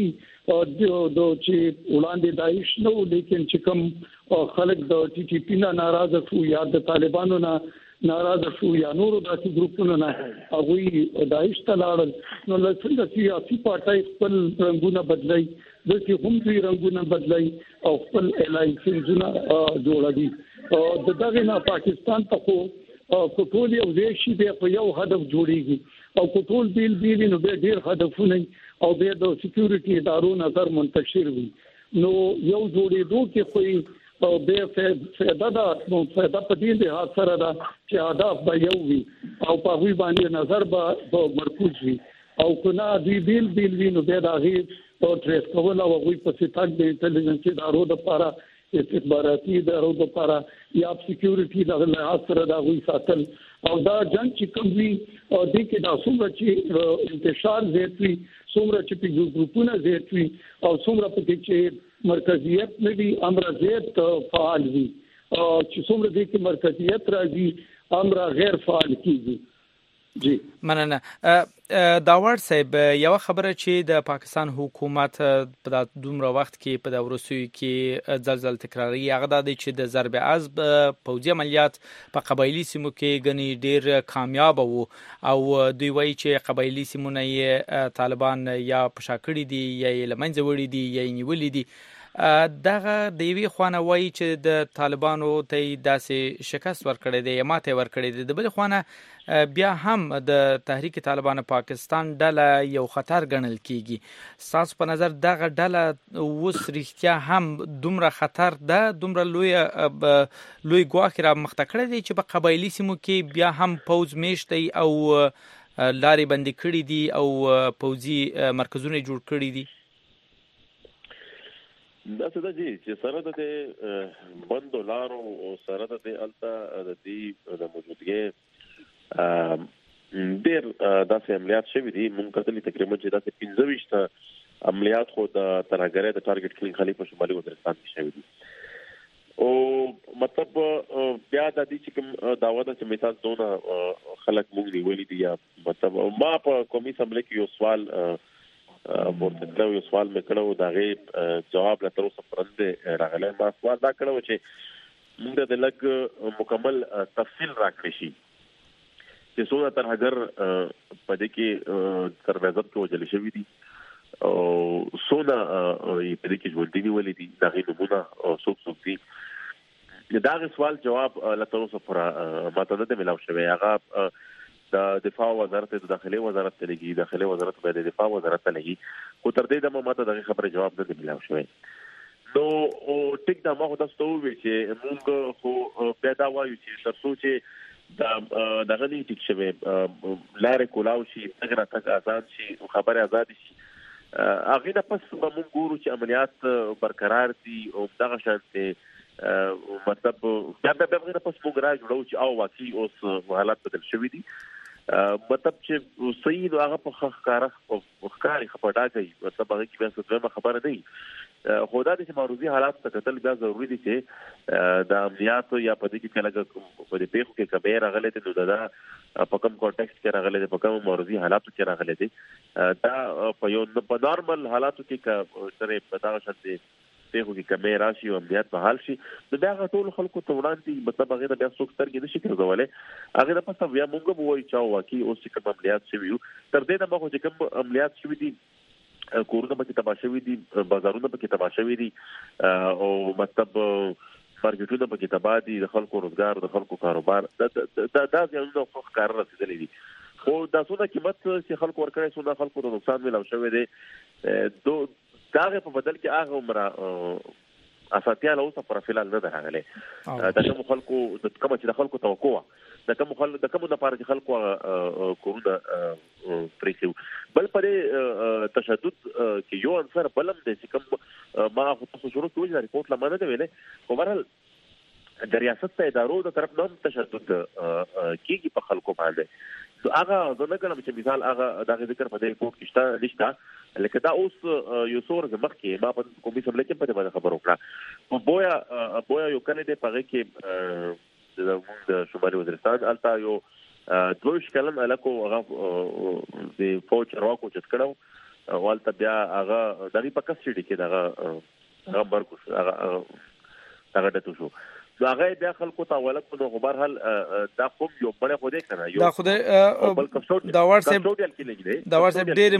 د چې وړاندې داعش نو لیکن چې کوم خلک د ټي ټي پی نه ناراضه شو یا د طالبانو نه ناراضه شو یا نورو داسې ګروپونو نه هغه داعش ته لاړل نو لکه سیاسي پارټي خپل رنگونه بدلای د چې هم دوی رنگونه بدلای او خپل الاینسونه جوړوي. د دغه نه پاکستان ته خو ټول یو ځای دی په یو هدف جوړیږي او ټول بیل نو به ډیر هدفونه او به د سکیورټي ادارو نظر منتشر وي نو یو جوړېدو کې خو به فائدہ دا نو فائدہ په دې له سره دا چې هدف به یو وي او په وی باندې نظر به مرکوز وي او کنا دی بیل وی نو به دا غي او ټریس کول او وی په ستګ د انټيليجنس ادارو لپاره استخباراتي ادارو لپاره یا سکیورټي د لحاظ سره دا وی ساتل او دا جنگ چې کوم وی د کې دا څومره چې انتشار زیات وي څومره چې په ګروپونه زیات وي او څومره په کې چې مرکزیت نوي امر زیات فعال وي چې څومره د کې مرکزیت راځي امر غیر فعال کیږي. جی مننه داور صاحب، یو خبره چې د پاکستان حکومت په دومره وخت کې په دورسوي کې زلزل تکراری هغه د چې د ضرب عزب پوځي عملیات په قبایلی سیمو کې غني ډیر کامیاب وو او دوی وایي چې قبایلی سیمونه یې طالبان یا پشاکړي دي یا لمنځه وړي دي یا نیولې دي. دغه د یوې خوانه وایي چې د طالبانو ته داسې شکست ورکړی دی یا ماته ورکړی دی، د بل خوانه بیا هم د تحریک طالبان پاکستان ډله یو خطر ګڼل کیږي. تاسو په نظر دغه ډله اوس رښتیا هم دومره خطر ده، دومره لوی ګواښ را مخته کړی دی چې په قبایلی سیمو کې بیا هم پوځ میشتی او لارې بندي کړي دي او پوځي مرکزونه جوړ کړي دي؟ دا څه ده چې سره د بندو لارو او سره د الته د دې د موجودګي ډېر داسې عملیات شوي دي. مونږ کتلې تقریبا چې داسې 15 عملیات خو د ترهګرۍ د ټارګټ کلینګ خلیفه شمالي وزیرستان کې شوي دي او مطلب بیا د دې چې کوم داوا ده چې مثال دونه خلک مونږ نیولې دي یا مطلب ما په قومي اسمبلی کې یو سوال ورته یو سوال مې کړو دا غي جواب لا تر اوسه پرنده راغلی. ما سوال دا کړو چې موږ د لګ مکمل تفصیل راکړی شي چې څو ترهګر په دې کې سربازت کې وجل شوی دي او څونه په دې کې ژوند دی ولې دي دا غي نمونه او څوک دي. دا غي سوال جواب لا تر اوسه پر ماته نه ملاو شوی. هغه د دفاع وزارت د داخلي وزارت ته لګي، داخلي وزارت به د دفاع وزارت ته لګي، خو تر دې د ماته دغه خبره جواب نه دی ملاو شوی. نو ټیک دا ما خو تاسو ته وویل چې موږ خو پیدا وایو چې تر څو چې دا غني ټیک شوی لارې کولاو شي، څنګه راته آزاد شي، خبره آزاد شي، هغه نه پس موږ ګورو چې عملیات برقرار دي او دغه شانته مطلب دا به نه پس موږ را جوړو چې او واقعي اوس حالات بدل شوي دي، مطلب چې صحیح هغه په ښکاري خپډا کوي، مطلب هغه کې بیا څه خبره نه وي. خو دا چې معروضي حالات ته کتل بیا ضروري دي چې د امنیات یا په دې کې کله په دې پیښو کې کبیر راغلي دي، نو دا په کوم کانټیکست کې راغلي دي، په کوم معروضي حالاتو کې راغلي دي، دا په یو په نارمل حالاتو کې سره په دغه شانتي پیښو کې کبیر راشي او امنیات په حال شي، نو بیا ټول خلکو ته وړاندې مطلب هغه د بیا څوک سترګې نشي ګرځولای، هغه د پاسه بیا موږ به وایو چې واقعي اوس چې کوم عملیات شوي تر دې نه مخکې چې کوم عملیات شوي دي، کورونه پکې تباه شوي دي، بازارونه پکې تباه شوي دي، او مطلب مارکیټونه پکې تباه دي، د خلکو روزګار، د خلکو کاروبار دا ځانونه خو ښکار رسیدلې دي. خو دا څونه قیمت چې خلکو ورکړی څونه خلکو ته نقصان ملاو شوی دی، دا هغه په بدل کې هغه عمره اساتیا له اوسه پر فلال نه ده راغلی. د کوم خلکو د خلکو توقع د کوم لپاره چې خلکو کورونه پریښیو. بل پرې تشدد کې یو عنصر بلم دی چې کوم ما خو شروع کې وځي ریپورت لمانه دی ویلې، خو بهرحال د ریاست ته ادارو د طرف نه تشدد کیږي په خلکو باندې. هغه زه نه کوم چې مثال هغه دغه ذکر په دې ریپورت کې شته نشته، لکه دا اوس یو څو ورځې مخکې ما په کومې سملې کې په دې باندې خبر وکړه. بویا یو کله دې په کې د شمالي وزیرستان الته یو 22 کلن الکو هغه د فوج راکو چت کړو، والته بیا هغه دغه په کسټډي کې دغه برګو هغه دته شو، هغه بیا خلکو ته ولکو نو خبر حال دا کوم یو بل خو دې کنه یو دا خو دا واتساپ ډېر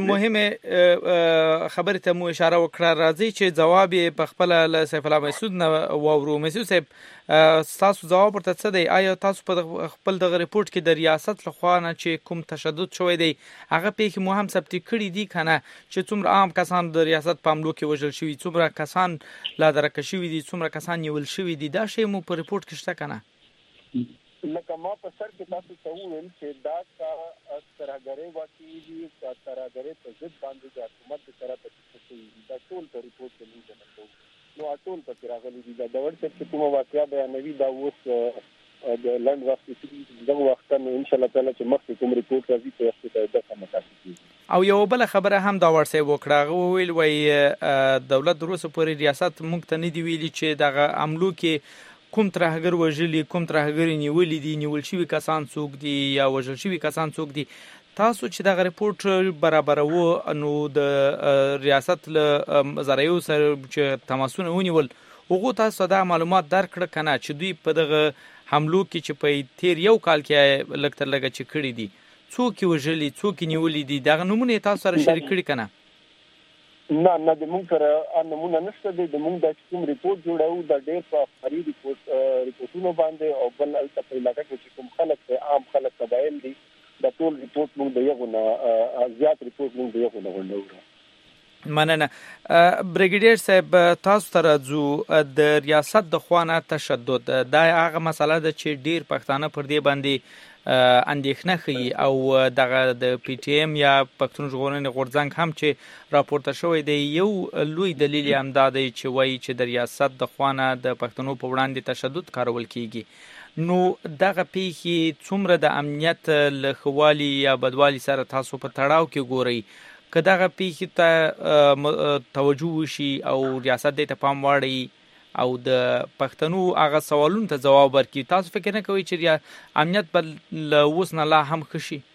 مهمه خبره ته مو اشاره وکړه. راځي چې جواب په خپل له سیف الله مسعود نه وورو. مسعود صاحب تاسو جواب ورته څه دی؟ آیا تاسو په خپل دغه ریپورت کې د ریاست لخوا نه چې کوم تشدد شوی دی هغه پیښې مو هم ثبت کړي دي کنه، چې څومره عام کسان د ریاست په حملو کې وژل شوي، څومره کسان لا درک شوي دي، څومره کسان نیول شوي دي، دا شی مو په ریپورت کې شته کنه؟ لکه ما په سر کې تاسو ته وویل چې دا کا ترهګرۍ واقعي دي، ترهګرۍ په ضد باندې د حکومت سره په تاسو دا ټول په ریپورت کې نه کوو، نو ټول په راغلي دي. دا ډول چې کومه واقعیا بیانوي دا اوس د لند وخت کې دغه وخت نو ان شاء الله تعالی چې مخکې کوم ریپورت راځي په وخت کې دا کومه تاسو. او یو بل خبره هم دا ورسې وکړه، ویل وای دولت دروسه پورې ریاست موږ ته نه دی ویلي چې دغه عملو کې کوم ترهګر وژلي، کوم ترهګر نیولې دي، نیول شوي کسان څوک دي یا وژل شوي کسان څوک دي. تاسو چې دغه ریپورت برابرو نو د ریاست له زرایو سره چې تماسونه ونیول هغه تاسو دا معلومات درکړه کنه چې دوی په دغه حملو کې چې په تیر یو کال کې لکتر لګه چې کړی دي څوک وژلي څوک نیولې دي دغه نمونه تاسو سره شریک کړی کنه؟ نه د موږ سره نمونه نشته دی. د موږ د کوم ریپورت جوړاو د ډېر په خاري ریپورتونو باندې او بل الته په علاقه کې چې کوم خلک عام خلک قبایل دي د ټول ریپورت موږ د یو نه زیات ریپورت موږ د یو نه غونډو. مننه. بریګیډیر صاحب تاسو ته راځو، د ریاست د خوانه تشدد دا هغه مسله ده چې ډیر پښتانه پر دې باندې اندېښنه ښیي او دغه د پی ټی ایم یا پښتون ژغورنې غورځنګ هم چې راپورته شوی دی یو لوی دلیل یې هم دا دی چې وایي چې د ریاست د خوانه د پښتنو په وړاندې تشدد کارول کیږي. نو دغه پیښې څومره د امنیت له ښه یا بدوالي سره تاسو په تړاو کې ګورئ؟ که دغه پیښې ته توجه وشي او ریاست دې ته پام واړوي او د پښتنو هغه سوالونو ته ځواب ورکړي، تاسو فکر نه کوئ چې امنیت به له اوس نه لا هم ښه شي؟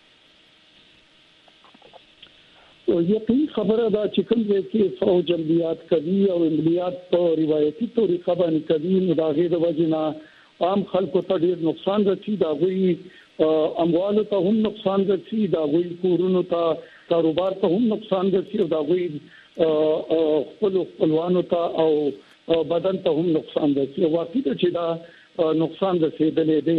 یقین خبره ده چې کوم ځای کې فوج عملیات کوي او عملیات په روایتي طریقه باندې کوي، نو د هغې د وجې نه عام خلکو ته ډېر نقصان رسي، د هغوی اموالو ته هم نقصان رسي، د هغوی کورونو ته کاروبار ته هم نقصان رسي او د هغوی خپلوانو ته او بدن ته هم نقصان رسي. واقعي ده چې دا نقصان رسېدلی دی.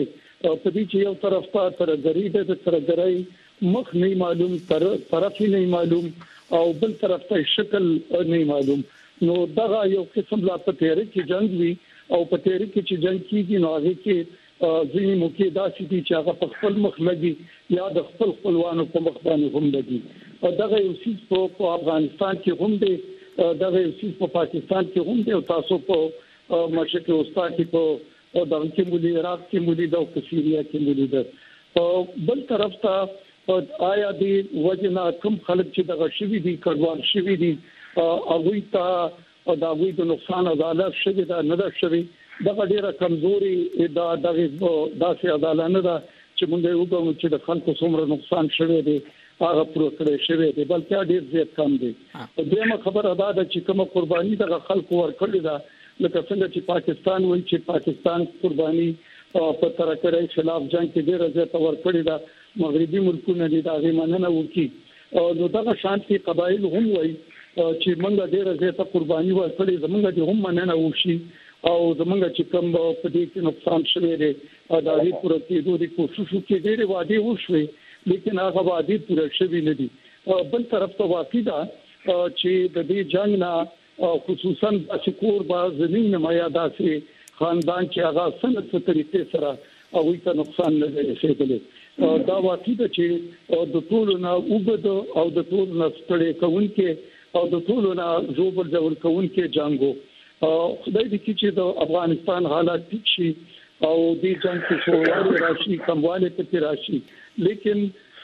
په دې چې یو طرف ته ترګری د ترګری مخ نه معلوم طرف نه معلوم او بل طرف ته شکل نه معلوم نو دغه یو قسم لا پتهره کې جنگ وی او پتهره کې چې جنگ کیږي نو هغه کې ځینې موقع داسې دي چې هغه په خپل مخ لګي یا د خپل خپلوانو په مخ باندې هم لګي او دغه یو څه په افغانستان کې هم دی دغه یو څه په پاکستان کې هم دی او تاسو په مشرق وسطا کې په دغه کې مولي عراق کې مولي د سیریا کې مولي د بل طرف ته آیا دی وجنا کوم خلک چې دغه شوی دي کډوال شوی دي هغه ته دا وی د نقصان عدالت شوی دا نه ده شوی دا ډیره کمزوري دا داسې عدالت نه ده چې موږ یو کوم چې د خلکو څومره نقصان شوی دی هغه پوره کړی شوی دی بلکې ډیر زیات کم دی دغه خبر ادا ده چې کومه قرباني د خلکو ورکړي ده لکه څنګه چې پاکستان وایي چې پاکستان قرباني په ترکړې خلاف جنگ کې ډیر زیات ورکړي ده مغربي ملکونه دي دا غیمنه وکي نو دغه شانتي قبایل هم وایي چې موږ ډیره زیاته قرباني ورکړې زموږ د هم مننه وشي او زموږ چې کوم په دې کې نقصان شوی دی دا هی پوره کېدو د کوشش کې ډېر وادي وشوي لیکن هغه وادي پوره شوی نه دي بل طرف ته واقع ده چې د دې جنگ نه خصوصا اشکور باز زمين مایا داسې خاندان چې هغه سنت په طریقې سره او ته نقصان نه رسېدلی دا واقع ده چې د ټولو نه وګد او د ټولو نه ستړي کوونکې او د ټولو نه زوبر ځور کوونکې جنگو خدای دې چې د افغانستان حالات ټیک شي او دې جنگ کې شووالی راشي کمواله پکې راشي لیکن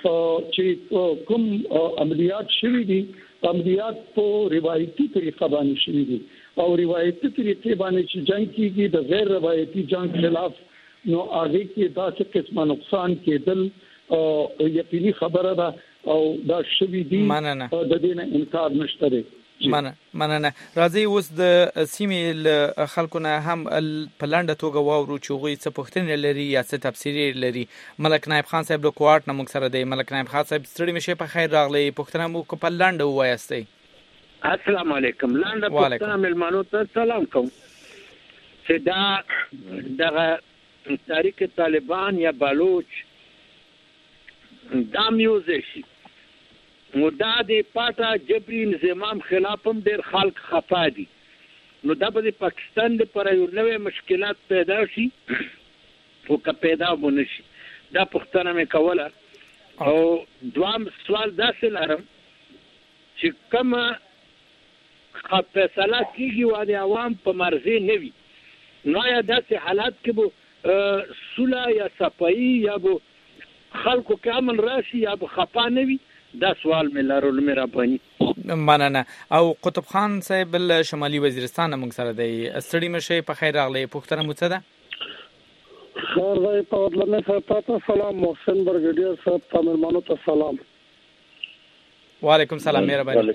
چې کوم عملیات شوي دي عملیات په روایتي طریقه باندې شوي دي او روایتي طریقې باندې چې جنگ کیږي د غیر روایتي جنگ خلاف نو هغه کې داسې قسمه نقصان کېدل یقیني خبره ده او دا شوي دي د دې نه انکار نشته دی مننه راځي اوس د سیمې خلکو نه هم په لنډه توګه واورو چې هغوی څه پوښتنې لري یا څه تفسیري لري ملک نایب خان صاحب له کوارټ نه موږ سره دی ملک نایب خان صاحب ستړي مشه په خیر راغلی پوښتنه مو په لنډه ووایاستئ السلام علیکم لنډه پوښتنه ملمانو ته سلام کوم چې دا دغه تاریخ طالبان یا بلوچ دا میوزیشي نو دا د پاټا جبري نظام خلاف هم ډېر خلک خفا دي نو دا به د پاکستان لپاره یو نوې مشکلات پیدا شي او که پیدا ونه شي دا پوښتنه مې کوله او دوام سوال داسې لرم چې کومه فیصله کېږي و د عوام په مرضي نه وي نو یا داسې حالات کې به صلح یا صفایي یا به خلکو کې امن راشي یا به خفا نه وي دا سوال مې لرلو مې راباني مننه او قطب خان صاحب شمالي وزیرستان موږ سره دی ستړي مشه په خیر راغلی پوښتنه مو څه ده خیر دی په ودلنه تاسو سلام محسن برګډیر صاحب تاسو مېلمانو ته سلام وعلیکم سلام مهرباني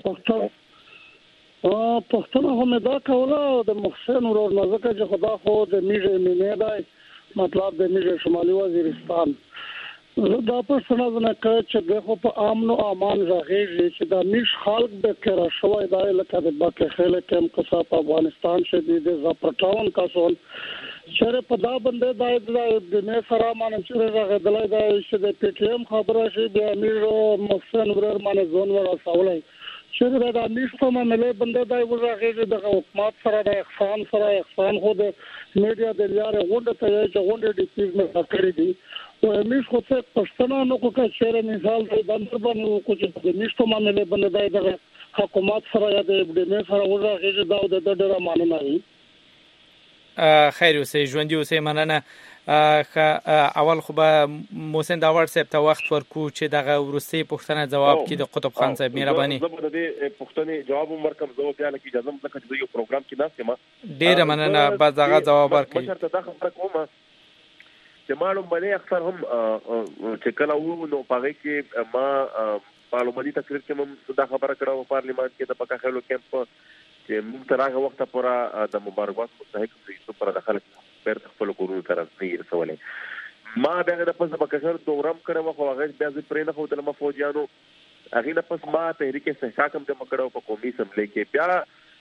پښتنه هم دا کوله د محسن ورور نزدک چې خدا خو د میږي مینه دی مطلب د میږي شمالي وزیرستان دا په سنځنه کې چې دغه په امن او امان راغی چې د میش خلک د کرا شوې د لکه د باکه خله کم قصه په افغانستان شدید زپټاون کاسون شر په دا باندې د نه سره مان چې راغدلای دا چې د پی ټی ایم خبره شي بیا امیر محسن ورور مان زون ورا سوالای شر دا میش په مله باندې دا ورغه د حکومت سره د احسان خو د میډیا د لارې غونډه ته چې غونډه د پیژنه کړې دي او میش خو څه پښتنه نو کو چې شر مثال د بندر باندې کو چې د میش په مله باندې د حکومت سره یا د دې سره ورغه دا د ډېر ماننه وي خیر اوسې ژوندۍ اوسې مننه اول خو به محسن داور صاحب ته وخت ورکو چې دغه ورستي پوښتنه جواب کړي د قطب خان صاحب مهرباني زه به د پوښتنې جواب ورکوم زه بیا لکه اجازه مې ځکه یو پروګرام کې ناست یم ډیره مننه بعد دغه جواب ورکړي مشرته دا خبره کوم چې معلوم باندې اکثر هم چې کله وو نو پاره کې ما معلوماتي تقریر کې هم دا خبره کړه په پارلیمان کې د پکا خلو کېمپ چې موږ تر هغه وخت پورې د مبارکباد مستحق یو پر داخله پر خپل کورونو تر رسولې ما دغه د پس پکا خلو دورم کړم خو هغه بیا ځې پرې نه خو د مفوجانو هغه د پس ما تحریک استحقاق هم د مکړو په قومي اسمبلی کې بیا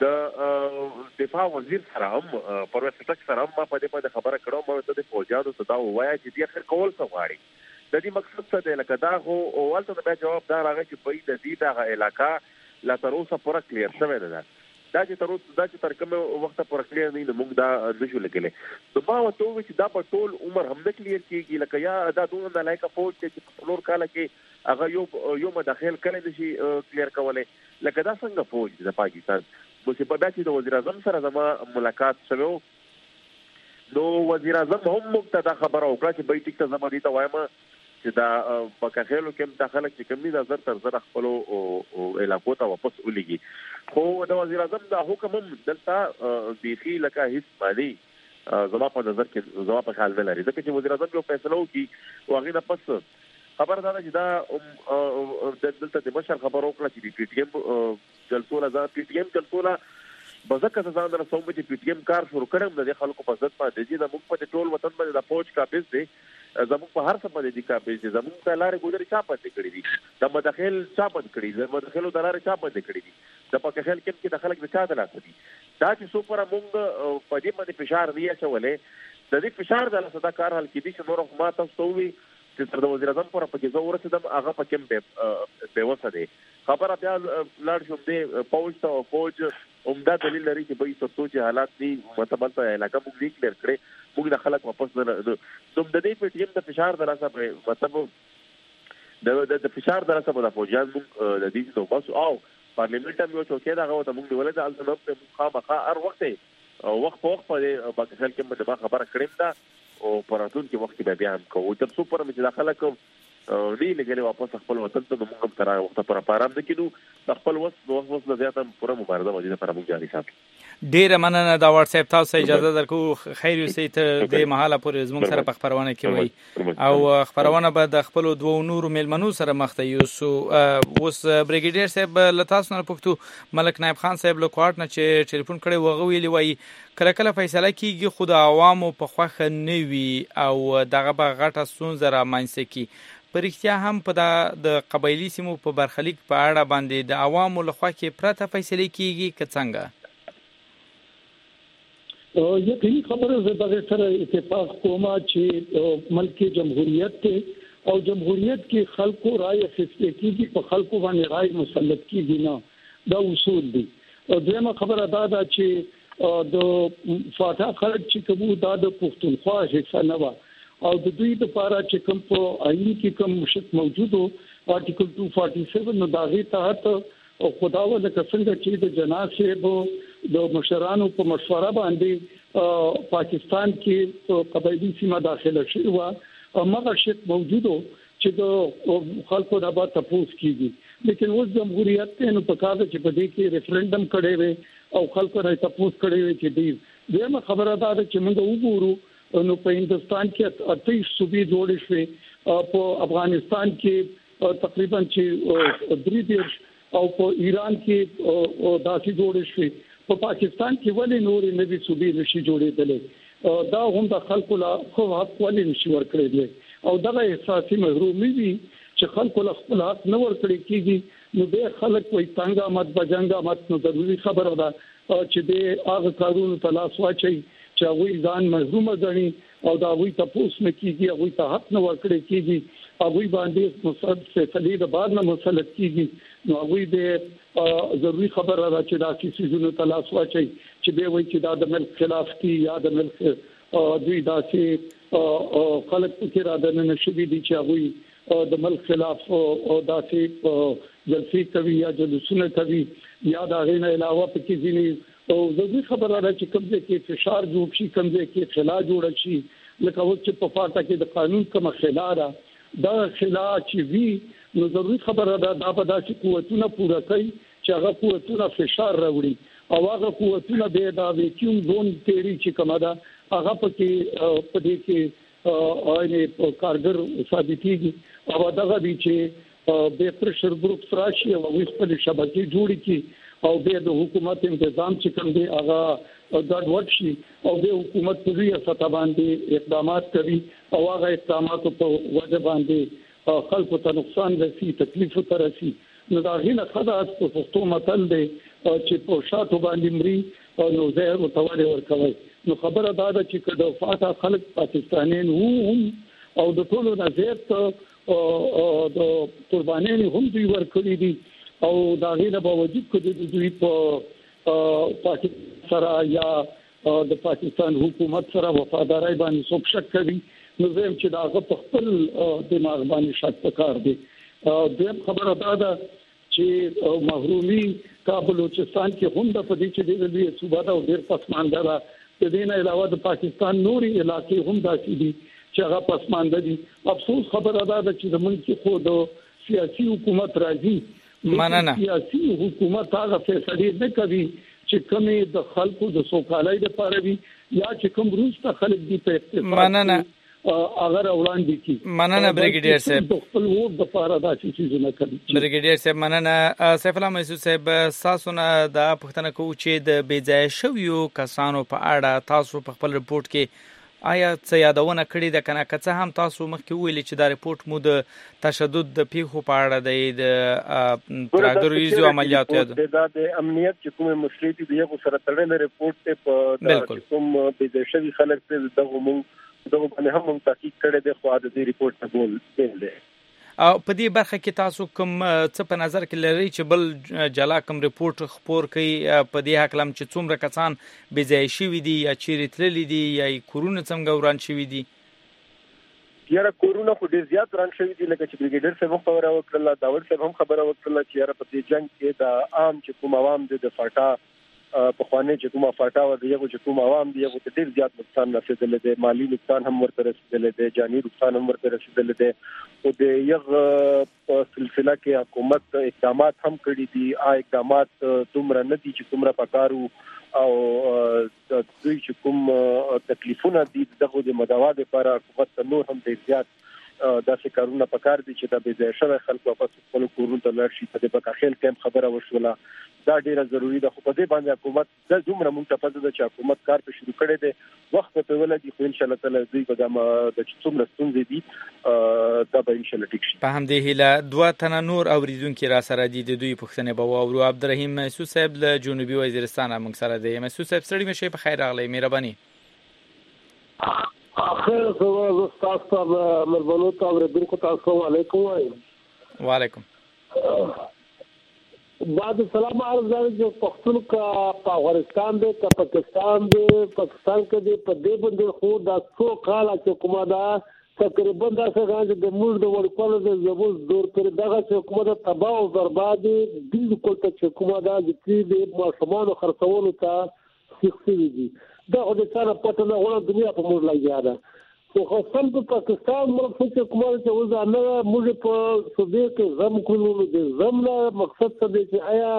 د دفاع وزیر سره هم پرویز خټک سره هم ما په دې باندې خبره کړم مو ته د فوجانو ته دا وایا چې دې اخر کول څه غواړي د دې مقصد څه دی لکه دا خو اولته د جواب دا راغی چې په دې دغه علاقې لا تر اوسه پوره کلیر شوی نه ده دا چې تر کومه وخت پوره کلیر نه موږ دا نشو لګلې نو ما وته چې دا په ټول عمر هم نه کلیر کیږي لکه یا دا دوه د لایکه فوج چې په څلور کال کې هغه یو مداخل کړي نشي کلیر کولای لکه دا څنګه فوج د پاکستان مو چې په داسې د وزیر اعظم سره زما ملاقات شوه نو وزیر اعظم هم موږ ته خبره وکړه چې به ټیک ته زما دي ته وایم چې دا په کاخلو کې د خلک چې کمی نظر تر زر خپل او علاقو ته واپس ولېږي خو د وزیر اعظم دا حکم هم دلته بيخي لکه هیڅ مالي زما په نظر کې زما په خیال نه لري ځکه چې وزیر اعظم یو فیصله وکړي واغې نه پس خبر دا چې دا دلته د بشر خبرو کړه چې پی ټی ایم جلسوله دا پی ټی ایم جلسوله بزکه ځان در سوم چې پی ټی ایم کار شروع کړم د خلکو په ځد باندې چې د موږ په ټول وطن باندې د فوج کابز دی زموږ په هر څه باندې د کابل چې زموږ په لارې ګودري چا پاتې کړی دي د مداخل چا پاتې کړی دي د مداخلو د لارې چا پاتې کړی دي د پاکستان کې د خلک د چا د لاسه دي دا چې څو پر موږ په دې باندې فشار دی اچولې د دې فشار د لاسه دا کار حل کړي چې نور حکومت تاسو وي چې تر د وزیر اعظم پر پکې زو ورسېدم هغه پکې به وسه دي خبره بیا لاړ شوم دی فوج عمده دلیل لري چې به تاسو چې حالات دي متبل ته علاقه موږ لیک لر کړې موږ د خلک واپس نه نو د دې په ټیم د فشار دراسه په مطلب د فشار دراسه په فوجان موږ د دې نو بس او پارلیمنت هم یو څوکې دا غوته موږ ولې د الزام په مخامخه هر وخت وخت په وخت په پاکستان کې د خبره کړم دا او پراتون کې وخت به بیا هم کوو تر څو پر مې داخله کوم دی لګلې واپس خپل وطن ته موږ هم تر وخت پر پارام نه کېدو خپل وس زیاته پوره مبارزه موجوده پر موږ جاري ساتو ډیره مننه دا واتس اپ تاسو اجازه درکو خیر یوسي ته د مهاله پورې زموږ سره په خبرونه کې وي او خبرونه به د خپل دوه نورو ملمنو سره مخته یوسو اوس بریګیډیر صاحب لتاس نه پښتو ملک نائب خان صاحب له کوارټ نه چې ټلیفون کړي وغه ویلی وای کله کله فیصله کیږي خو د عوامو په خوخه نه وي او دغه به غټه سونزه را مانځي کی پرختیا هم په د قبایلی سیمو په برخلیک په اړه باندې د عوامو لخوا کې پرته فیصله کیږي که څنګه یقیني خبره زه دغه سره اتفاق کوم چې ملک جمهوریت ته او جمهوریت کې خلکو رائے اخیستل کیږي په خلکو باندې رائے مسلط کیږي نه دا اصول دي او دغه خبره دا ده چې د فاټا خلک چې کوم دا د پښتونخوا حصہ نه و او د دوی لپاره چې کوم په آئین کې کوم مشت موجودو آرټیکل 247 نو داغه تحت او خداوند څنګه چې د جناب صاحب د مشرانو په مشوره باندې پاکستان کې قبایلی سیمه داخله شوی و هغه شت موجودو چې د خلکو د بعد تاسو کیږي لیکن اوس جمهوریت ته نو په کار چې په دې کې ریفرندم کړي وي او خلکو راځي تاسو کړي وي چې دې خبره ده چې موږ وګورو نو په هندستان کې 28 صوبې جوړې شوې په افغانستان کې تقریبا چې 3 او په ایران کې داسې جوړې شوې په پاکستان کې ولې نورې نوې صوبې نشي جوړېدلې دا هم د خلکو لا خو حق ولې نشي ورکړي او دغه احساسي محرومي دي چې خلکو له خپل حق نه ورکړي کیږي نو به خلک وي څنګه مت بجنګا مت نو ضروري خبره ده چې د هغه کارونو تلاش واچي چې هغه ځان محروم غني او دا وی تاسو نه کیږي هغه ته حق نه ورکړي کیږي هغه باندې مصد فیصله د بعد نه مسلط کیږي نو هغه د ضروری خبره را چې دا کیسې زونه تلاش واچي چې به وي چې دا د ملک خلاف کی یا د ملک دوی داسې خلک کې را د نشوي دي چې هغه د ملک خلاف او داسې جلسې کوي یا جلوسونه کوي یا دا غینه علاوه پکې ځینې او زه خبره را چې کوم کې فشار جوړ شي کوم کې خلا جوړ شي لکه اوس چې په فاټا کې د قانون کوم خلا را دا خلا چې وی نو ضروري خبره ده دا په داسې قوتونه پوره کوي چې هغه قوتونه فشار راوړي او هغه قوتونه به دا ویکیوم زون تیری چې کومه ده هغه په دې کې اېنه کارګر ثابتېږي او دغه دي چې به پرشر ګروپ راشي او خپل شبکې جوړي کی او به د حکومت تنظیم چې کوم دی هغه ګډوډ شي او د حکومت په لویه سطح باندې اقدامات کوي او هغه اقدامات په وجه باندې خلکو ته نقصان رسي تکلیف ته رسي نو دا غینه خدای په پښتو متل دی چې په شاتو باندې مري نو زهر متواله ورکوي نو خبره دا ده چې کله فاته خلک پاکستانیان هم او د ټولو نظر ته د قربانیان هم دوی ورکړي دي او دا غینه باوجود کړي دوی په پاکستان سره یا د پاکستان حکومت سره وفادارۍ باندې څوک شک کوي نو زم چې دا په خپل دماغ باندې شک وکړ دي د خبره دا ده چې محرومي کابلوچستان کې هم د پدې چې د دې صوبه دا ډېر پسمانده ده د دې نه علاوه د پاکستان نوري علاقې هم داسې دي چې هغه پسمانده دي افسوس خبره ده چې زمونږ کې خو د سیاسي حکومت راځي مننه سیاسي حکومت هغه فیصله نه کوي چې کومه د خلکو د سوکالۍ لپاره وي یا چې کوم روسته خلک دي په اقتصاد مننه اگر وړاندې کی مننه بریګیډیر صاحب خپل ووټ د لپاره دا چې نه کوي بریګیډیر صاحب مننه سیف الله محسود صاحب تاسو نه دا پوښتنه کوم چې د بیځای شویو کسانو په اړه تاسو په خپل رپورت کې آیا څه یادونه کړې ده کنه که څه هم تاسو مخکې ویلي چې دا رپورت مو د تشدد د پیښو په اړه دی د تروريزم عملیاتو یاد د امنیت چې کومه مسلې دي یو سره تړلې رپورت ته په کوم د شوی خلک ته دغه باندې هم تحقیق کړی دی خو د دې رپورت نه بول دی او په دې برخه کې تاسو کوم څه په نظر کې لري چې بل جلا کوم رپورت خبر کوي په دې حق لم چې څومره کسان بې ځای شوي دي یا چیرې تللي دي یا کورونه څنګه وران شوي دي یاره کورونه خو ډېر زیات وران شوي دي لکه چې بریګیډر صاحب هم خبره وکړله داور صاحب هم خبره وکړله چې یاره په دې جنګ کې د عام چې کوم عوام دي د فاټا په خوانې چې کومه فاټا و دی یو چې کوم عوام دی یو ډېر زیات نقصان رسیدلی دی مالی نقصان هم ورته رسیدلی دی جانی نقصان هم ورته رسیدلی دی او د یو په سلسله کې حکومت اقدامات هم کړي دي اقدامات دومره نه دي چې دومره پکارو او دوی چې کوم تکلیفونه دي دغه د مداوا لپاره حکومت نور هم ډېر زیات داسې کارونه پکار دي چې د بې ځای شوی خلکو واپس خپل کورونو ته لاړ شي په دې بکاخیل کیمپ خبره وشوله دا ډیره ضروری ده خو په دې باندې حکومت د دومره مونږ ته پته ده چې حکومت کار په شروع کړی دی وخت په ولدي خو ان شاء الله تعالی دوی په د څومره ستونزې دي دا به ان شاء الله ټیک شي په همدې هیله دوه تنه نور اوریدونکو را سره دي د دوی پوښتنه به واورو عبدالرحیم محسود صاحب له جنوبي وزیرستان موږ سره دی محسود صاحب ستړي مشه په خیر راغلی مهرباني خیر زه تاسو ته مربوط اوریدونکو ته السلام علیکم وعلیکم بعد سلام عرض چې پښتون کا په افغانستان دی کا پاکستان دی پاکستان کې دی په دې باندې خو دا څو کال چې کومه دا تقریبا دا څنګه د موږ د ورکول د زبول دور پر دغه چې کومه تباہ او برباد دي د کول ته چې کومه دا د دې ماشومان خرڅولو ته سیخي دي دا د څاره پټه نه غوړه دنیا په موږ لګیا ده خو خپل په پاکستان ملک چې کومه چې وځه نه موږ په سودې کې زم کولو د زمنا مقصد څه دی چې آیا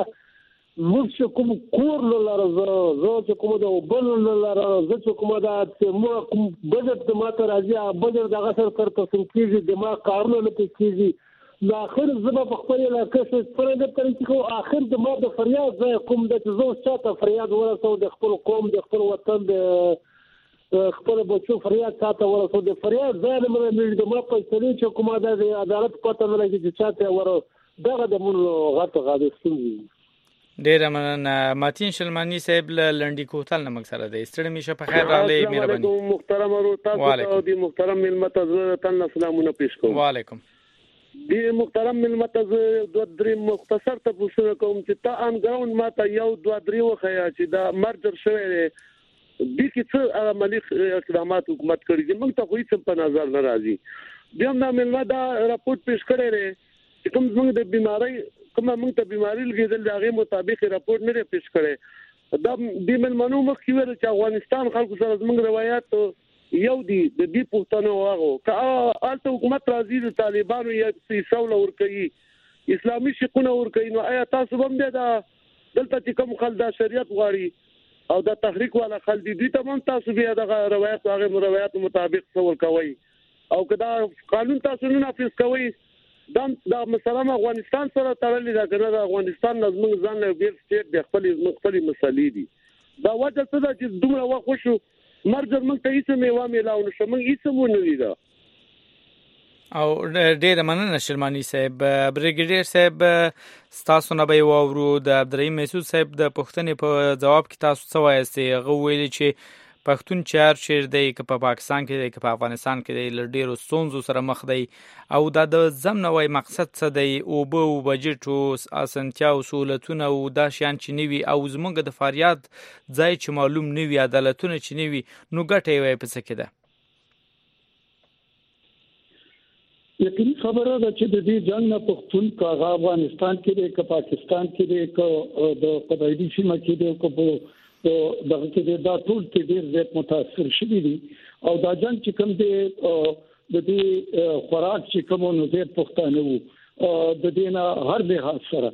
موږ کوم کور نه لاره زه چې کومه د وبل نه لاره زه چې کومه دا چې موږ کوم بجټ د ماته راځي بجټ دغه سره تر تاسو کېږي د ما کارونه نه کېږي نو اخر زما په خپل علاقې څخه پرېږده ترې خو اخر د ما د فریاد ځای کوم د چې زه چاته فریاد ورسو د خپل قوم د خپل وطن د خپل بچو فریاد ساته ورسو د فریاد ځای نه مې د ما په سړي چې کومه د عدالت پته نه لګي چې چاته ور دغه د مونږ غټ غاډه ډیر مننه ماتین شلمانی صاحب لنډی کوتل نمک سره دی ستړي میشه په خیر راغلی مهرباني محترم ورو تاسو د محترم ملت تن سلامونه پیش کوم وعلیکم دی محترم ملت دوه درې مختصر ته پوښتنه کوم چې تا ان ګراوند ماته یو دوه درې وخیا چې دا مرجر شوی دی د کی څه عملی اقدامات حکومت کړی دي موږ ته خو هیڅ په نظر نه راځي بیا موږ ملما دا راپورټ پیش کړی دی چې کوم موږ د بیماری موږ ته بیماری لګیدل دغه مطابق راپورټ نه پیش کړی دا د ملمنو مخ کې ویل چې افغانستان خلکو سره موږ روایت یو دی د دې پښتنو واغو که الته حکومت راځي د طالبانو یا سیسول ور کوي اسلامي شقونه ور کوي نو آیا تاسو هم دا دلته چې کوم خلک د شریعت غواړي او د تحریک والا خلک دي تمام تاسو بیا د روایت هغه روایت مطابق څور کوي او کدا قانون تاسو نه نافذ کوي دا مثلا افغانستان سره تړلې ده کنه د افغانستان نظم ځان له بیر سټیټ د خپل مسلې دي دا وجه څه ده چې دومره وخت شو مرجر موږ ته هیڅ میوه میلاو نشو موږ هیڅ مو نه لیدا او ډېر مننه شرمانی صاحب. بریګیډیر صاحب تاسو نه به وورو د عبدالرحیم محسود صاحب د پوښتنې په جواب کې تاسو څه وایستئ؟ هغه ویلي چې پښتون چار چیر دی که په پاکستان کې دی که په افغانستان کې دی له ډېرو ستونزو سره مخ دی او دا د ضمن وای مقصد څه دی؟ اوبه او بجټ او اسانتیا او سهولتونه او دا شیان چې نه وي او زموږ د فریاد ځای چې معلوم نه وي، عدالتونه چې نه وي، نو ګټه یې وایي په څه کې ده؟ یقیني خبره ده چې د دې جنګ نه پښتون که افغانستان کې دی که پاکستان کې دی که د قبایلي سیمه کې دی که په دغه کې دا ټول ته ډېر زیات متاثر شوي دي او دا جنګ چې کوم دی د دې خوراک چې کوم نو زیات پښتانه وو د دې نه هر لحاظ سره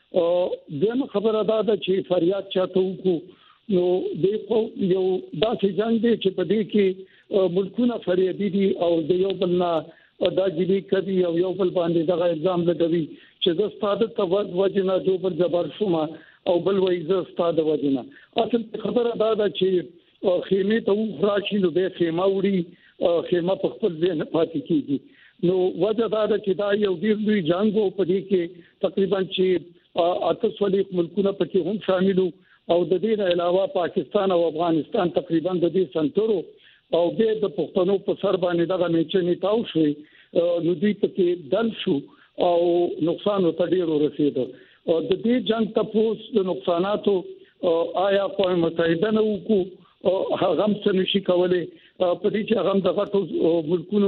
دغه خبره ده چې فریاد چاته وکړو نو د یو داسې جنګ دی چې په دې کې ملکونه فریادي دي او د یو بل نه دا جدي کوي او یو بل باندې دغه الزام لګوي چې د ستاده توجه وجنه جو بل جبر شوما او بل وایزه ستاده وجنه. اصل خبره دا ده چې خیمه ته راشي نو به خیمه وړي، خیمه په خپل ځای نه پاتې کیږي. نو وجه دا ده چې دا یو ډیر لوی جنگ او په دې کې تقریبا چې 8 ملکونه پکې هم شامل او د دې علاوه پاکستان او افغانستان تقریبا د دې سنترو او به د پښتنو په سر باندې دغه میچنې تاو شوې نو دوی پکې دل شو او نقصان ورته ډیر ورسېد. د دې جنگ تاسو د نقصاناتو آیا قوم متحده نه وکړو هغه څه نشي کولای په دې چې هغه د غټو ملکونو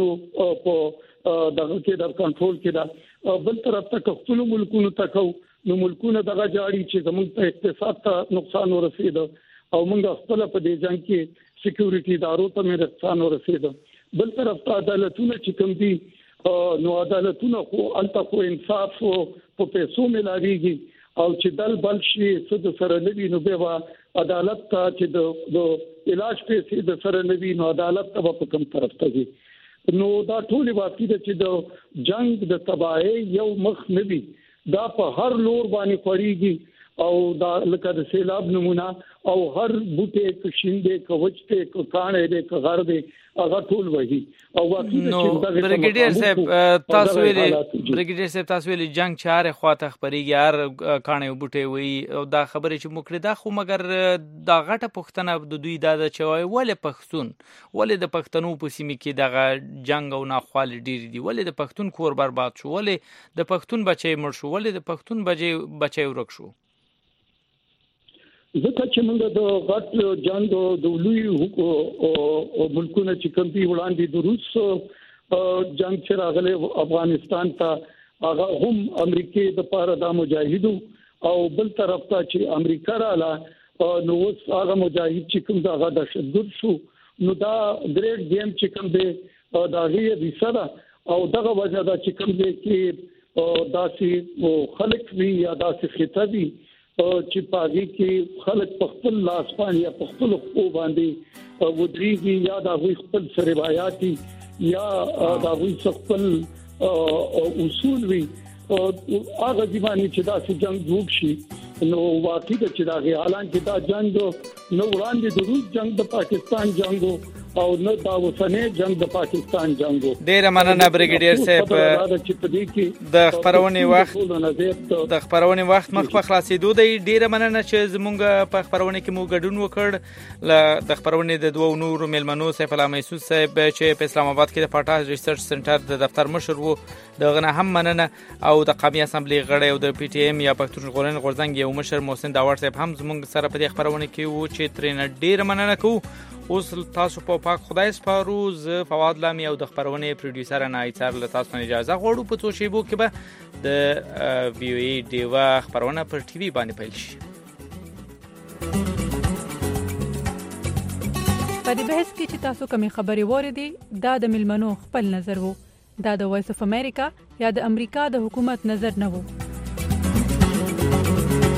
په دغه کې د کنټرول کې دا بل طرف ته خپل ملکونو تکو نو ملکونه دغه جاړي چې زموږ ته اقتصاد ته نقصان ورسېد او موږ خپل په دې جنگ کې سکیورټي ادارو ته مې نقصان ورسېد. بل طرف ته عدالتونه چې کوم دي نو عدالتونه خو الته خو انصاف په پیسو ملاويږي او چې دل بل شي څه د سره نوي نو به عدالت ته چې د علاج پیسې د سره نوي نو عدالت ته په کوم طرف ته دي. نو دا ټول واقعي ده چې د جنگ د تباہي یو مخ نوي دا په هر لور باندې پړيږي او دا لکه د سیلاب نمونه او هر بوټه کې شینده کوچته کو کانه دې کو غر دې هغه ټول وਹੀ او واقعي چې بریګیډیر صاحب تاسو ویلي جنگ چاره خواته خبريږي هر کانه بوټه وي او دا خبره چې مکردا خو مګر دا غټه پښتنه د دوی د چوي ولې پښتون ولې د پښتنو په سیمه کې دغه جنگ او ناخوالي ډیر دي ولې د پښتون کور برباد شو ولې د پښتون بچي مړ شو ولې د پښتون بچي ورک شو؟ ځکه چې موږ د غټ جنگ د لوی ملکونو چې کوم دی وړاندې د روس جنگ چې راغلی افغانستان ته هغه هم امریکای د پاره د مجاهدو او بل طرف ته چې امریکا رااله نو هغه مجاهد چې کوم دا دهشتګرد شو نو دا ګریټ گیم چې کوم دی دا هي رساله او دغه وجه دا چې کوم دی کې داسې خلک وی یا داسې خطابي چې پاږي کې خلک په خپل لاس باندې یا په خپل خو باندې ودرېږي یا د خپل روایتي یا د خپل اصول وي هغه ځواني چې دا چې جنگ جوړ شي نو واقعي چې دا حالان چې دا جنگ نو وړاندې د روس جنگ د پاکستان جنگ او نو دا وسنه جنگ د پاکستان جنگ. ډیر مننه بریګیډیر صاحب د خبرونه وخت مخ په خلاصېدو دی. ډیر مننه چې زمونږ په خبرونه کې مو ګډون وکړ. د خبرونه د دوه نورو ملمنو سیف الله محسود صاحب چې په اسلام آباد کې د پټا ریسرچ سنټر د دفتر مشر وو دغه نه هم مننه او د قومي اسمبلی غړی او د پی ټی ایم یا پښتون ژغورنې غورځنګ یو مشر محسن داور صاحب هم زمونږ سره په دې خبرونه کې وو چې ترنه ډیر مننه کوو. اوس تاسو په پاک خدای سپارو. ز فواد لامی او د خبرونه پروډوسر نایتر له تاسو اجازه غواړو په څو شیبو کې به د وی او ای دیوا خبرونه پر ټي وي باندې پیل شي. په دې بحث کې چې تاسو کومې خبرې وریدي دا د ملمنو خپل نظر وو، دا د وایس اف امریکا یا د امریکا د حکومت نظر نه وو.